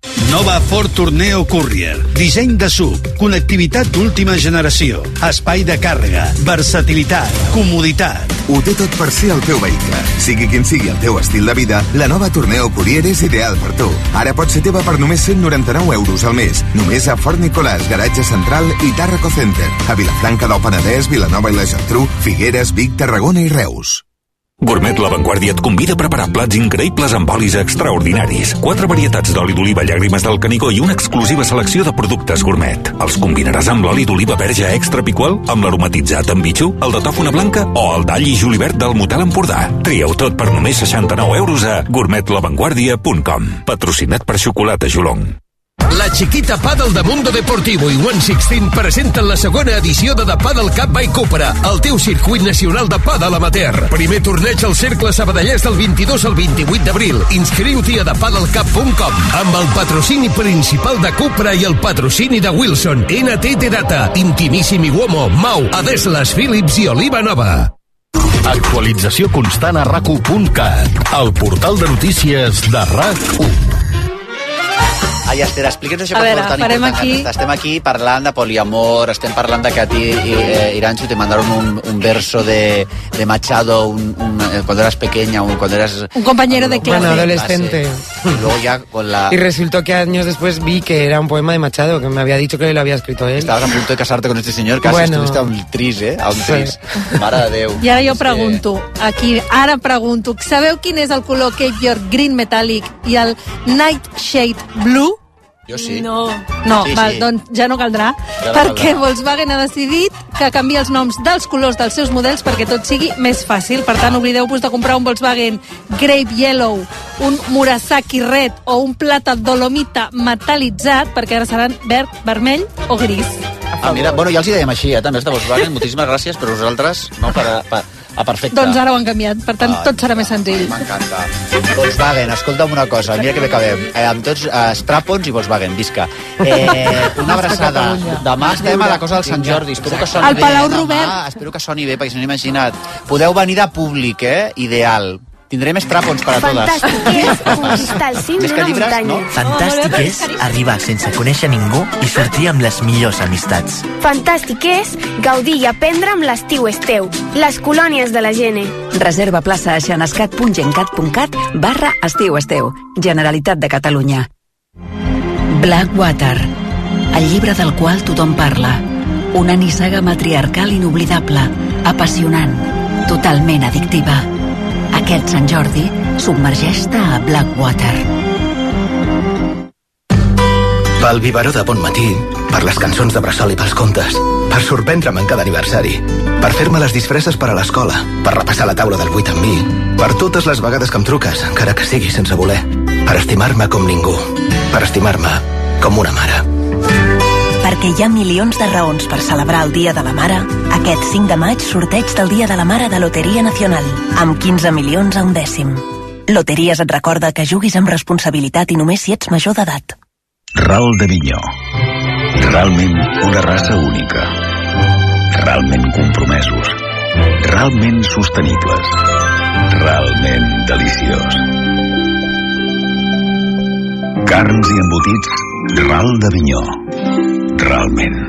Speaker 11: Nova Ford Tourneo Courier. Disseny de SUV, connectivitat d'última generació, espai de càrrega, versatilitat, comoditat.
Speaker 8: Ho té tot per ser el teu vehicle. Sigui quin sigui el teu estil de vida, la nova Tourneo Courier és ideal per tu. Ara pot ser teva per només 199 euros al mes. Només a Fort Nicolàs, Garatge Central i Tàrraco Center. A Vilafranca del Penedès, Vilanova i la Geltrú, Figueres, Vic, Tarragona i Reus.
Speaker 3: Gourmet La Vanguardia et convida a preparar plats increïbles amb olis extraordinaris. 4 varietats d'oli d'oliva llàgrimes del Canigó i una exclusiva selecció de productes gourmet. Els combinaràs amb l'oli d'oliva verge extra picual, amb l'aromatitzat amb bitxú, el de tòfona blanca o el d'all i julivert del Motel Empordà. Trieu tot per només 69 euros a gourmetlavanguardia.com. Patrocinat per Xocolata Jolong.
Speaker 12: La Chiquita Paddle de Mundo Deportivo i 116 presenten la segona edició de The Paddle Cup by Cupra, el teu circuit nacional de paddle amateur. Primer torneig al Cercle Sabadellès del 22 al 28 d'abril. Inscriu-t'hi a thepaddlecup.com amb el patrocini principal de Cupra i el patrocini de Wilson, NTT Data, Intimissimi Uomo, Mau, Adeslas, Philips i Oliva Nova.
Speaker 14: Actualització constant a RAC1.cat, el portal de notícies de RAC1.
Speaker 5: Ai, Esther, explica'ns això
Speaker 13: A
Speaker 5: que
Speaker 13: veure,
Speaker 5: tan
Speaker 13: farem
Speaker 5: important.
Speaker 13: aquí-
Speaker 5: Estem aquí parlant de poliamor, estem parlant de que a ti, Irancho, te mandaron un verso de Machado cuando eras pequeña, cuando eras...
Speaker 13: Un compañero de clase.
Speaker 1: Bueno, adolescente.
Speaker 5: Y luego ya con la...
Speaker 1: Y resultó que años después vi que era un poema de Machado, que me había dicho que lo había escrito él.
Speaker 5: Estabas a punto de casarte con este señor, casi
Speaker 1: Bueno.
Speaker 5: estuviste a un tris, A un tris. Mare de Déu.
Speaker 13: I ara jo pregunto, sabeu quin és el color Cape York Green Metallic i el Nightshade Blue?
Speaker 5: Jo sí.
Speaker 13: No,
Speaker 5: Sí,
Speaker 13: val,
Speaker 5: sí.
Speaker 13: doncs ja no caldrà,
Speaker 5: Ja no
Speaker 13: perquè
Speaker 5: caldrà.
Speaker 13: Volkswagen ha decidit que canvia els noms dels colors dels seus models perquè tot sigui més fàcil. Per tant, oblideu-vos de comprar un Volkswagen Grape Yellow, un Murasaki Red o un Plata Dolomita metal·litzat, perquè ara seran verd, vermell o gris.
Speaker 5: Mira, bueno, ja els hi dèiem així, també els de Volkswagen. Moltíssimes gràcies, però nosaltres, no, perfecte.
Speaker 13: Doncs ara ho han canviat, per tant, tot serà més senzill.
Speaker 5: M'encanta. Volkswagen, escolta'm una cosa, mira que bé acabem. Amb tots Strapons i Volkswagen, visca. Una abraçada. Demà estem a la cosa del Sant Jordi. Espero que soni
Speaker 13: Al
Speaker 5: bé.
Speaker 13: Palau
Speaker 5: Demà.
Speaker 13: Robert.
Speaker 5: Espero que soni bé, perquè si no imagina't. Podeu venir de públic, Ideal. Tindrem strapons per a totes.
Speaker 15: Fantàstic és conquistar el cim
Speaker 5: Més que
Speaker 15: d'una
Speaker 5: llibres,
Speaker 15: muntanya.
Speaker 5: no?
Speaker 17: Fantàstic és arribar sense conèixer ningú i sortir amb les millors amistats.
Speaker 15: Fantàstic és gaudir i aprendre amb l'estiu és teu. Les colònies de la Gene.
Speaker 21: Reserva plaça a xanascat.gencat.cat/estiu esteu. Generalitat de Catalunya. Blackwater, el llibre del qual tothom parla. Una nissaga matriarcal inoblidable, apassionant, totalment addictiva. Aquest Sant Jordi, submergeix-te a Blackwater.
Speaker 17: Pel biberó de bon matí, per les cançons de bressol i pels contes, per sorprendre'm en cada aniversari, per fer-me les disfresses per a l'escola, per repassar la taula del 8 amb mi, per totes les vegades que em truques, encara que sigui sense voler, per estimar-me com ningú, per estimar-me com una mare.
Speaker 16: Perquè hi ha milions de raons per celebrar el Dia de la Mare, aquest 5 de maig sorteig del Dia de la Mare de Loteria Nacional, amb 15 milions a un dècim. Loteries et recorda que juguis amb responsabilitat i només si ets major d'edat.
Speaker 9: Ral de Minyó. Realment una raça única. Realment compromesos. Realment sostenibles. Realment deliciós. Carns i embotits Ral de Minyó. Realment.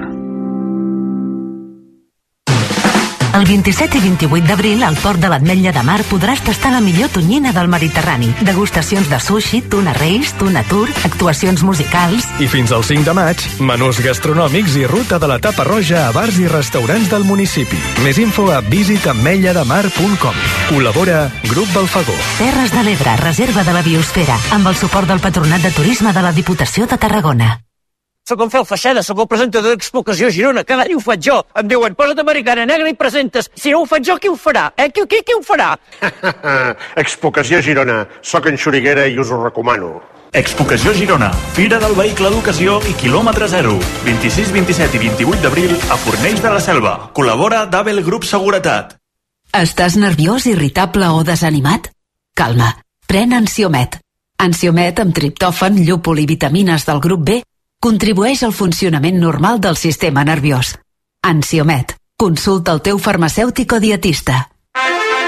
Speaker 23: El 27 i 28 d'abril, al Port de l'Ametlla de Mar, podràs tastar la millor tonyina del Mediterrani. Degustacions de sushi, tuna reis, tuna tour, actuacions musicals...
Speaker 19: I fins al 5 de maig, menús gastronòmics i ruta de la tapa roja a bars i restaurants del municipi. Més info a visitametllademar.com. Col·labora Grup Balfagó.
Speaker 23: Terres de l'Ebre, reserva de la biosfera, amb el suport del Patronat de Turisme de la Diputació de Tarragona.
Speaker 27: Soc en Fel Feixeda, soc el presentador d'Expo Ocasió Girona. Cada any ho faig jo. Em diuen, posa't americana negra i presentes. Si no ho faig jo, qui ho farà? Qui ho farà?
Speaker 28: Expo Ocasió Girona. Soc en Xuriguera i us ho recomano.
Speaker 29: Expo Ocasió Girona, Fira del Vehicle d'Ocasió i Quilòmetre Zero. 26, 27 i 28 d'abril a Fornells de la Selva. Col·labora d'Abel Grup Seguretat.
Speaker 21: Estàs nerviós, irritable o desanimat? Calma, pren Ansiomet. Ansiomet amb triptòfan, llúpol i vitamines del grup B contribueix al funcionament normal del sistema nerviós. Ansiomet. Consulta el teu farmacèutic o dietista.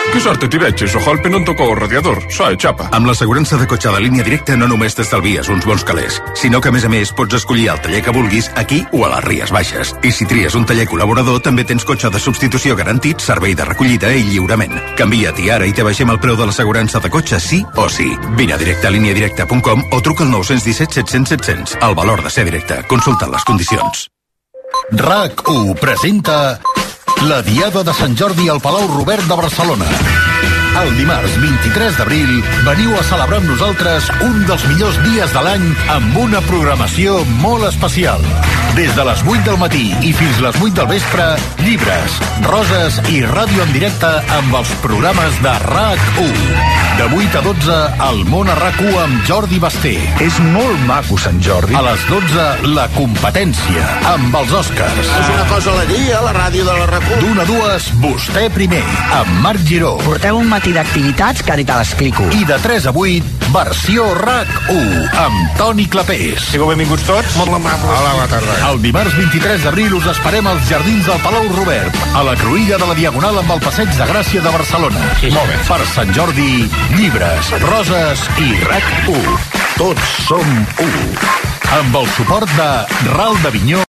Speaker 2: Que sorte ti veig, so Holpe non tocou o radiador, so e xapa.
Speaker 4: Amb l'assegurança de cotxe de Línia Directa no només t'estalvies uns bons calés, sinó que a més pots escollir el taller que vulguis aquí o a les Ries Baixes. I si tries un taller col·laborador també tens cotxe de substitució garantit, servei de recollida i lliurament. Canvia't ara i te baixem el preu de l'assegurança de cotxe sí o sí. Vine a directe a lineadirecta.com o truca al 917 700 700. El valor de ser directe. Consulta les condicions.
Speaker 14: RAC1 presenta la Diada de Sant Jordi al Palau Robert de Barcelona. El dimarts 23 d'abril veniu a celebrar amb nosaltres un dels millors dies de l'any amb una programació molt especial. Des de les 8 del matí i fins les 8 del vespre, llibres, roses i ràdio en directe amb els programes de RAC1. De 8 a 12, el món a RAC1 amb Jordi Basté.
Speaker 9: És molt maco, Sant Jordi.
Speaker 14: A les 12, la competència amb els Oscars.
Speaker 6: És una cosa a la dia, a la ràdio de la RAC1.
Speaker 14: D'una a dues, vostè primer, amb Marc Giró.
Speaker 10: Porteu un matí d'activitats que ara te l'explico.
Speaker 14: I de 3 a 8, versió RAC1, amb Toni Clapés.
Speaker 6: Sigueu benvinguts tots.
Speaker 10: Molt amable.
Speaker 6: Hola, bona tarda.
Speaker 14: El dimarts 23 d'abril us esperem als jardins del Palau Robert, a la cruïlla de la Diagonal amb el Passeig de Gràcia de Barcelona.
Speaker 6: Sí, molt bé.
Speaker 14: Per Sant Jordi, llibres, roses i RAC1. Tots som u. Amb el suport de Ral d'Avinyó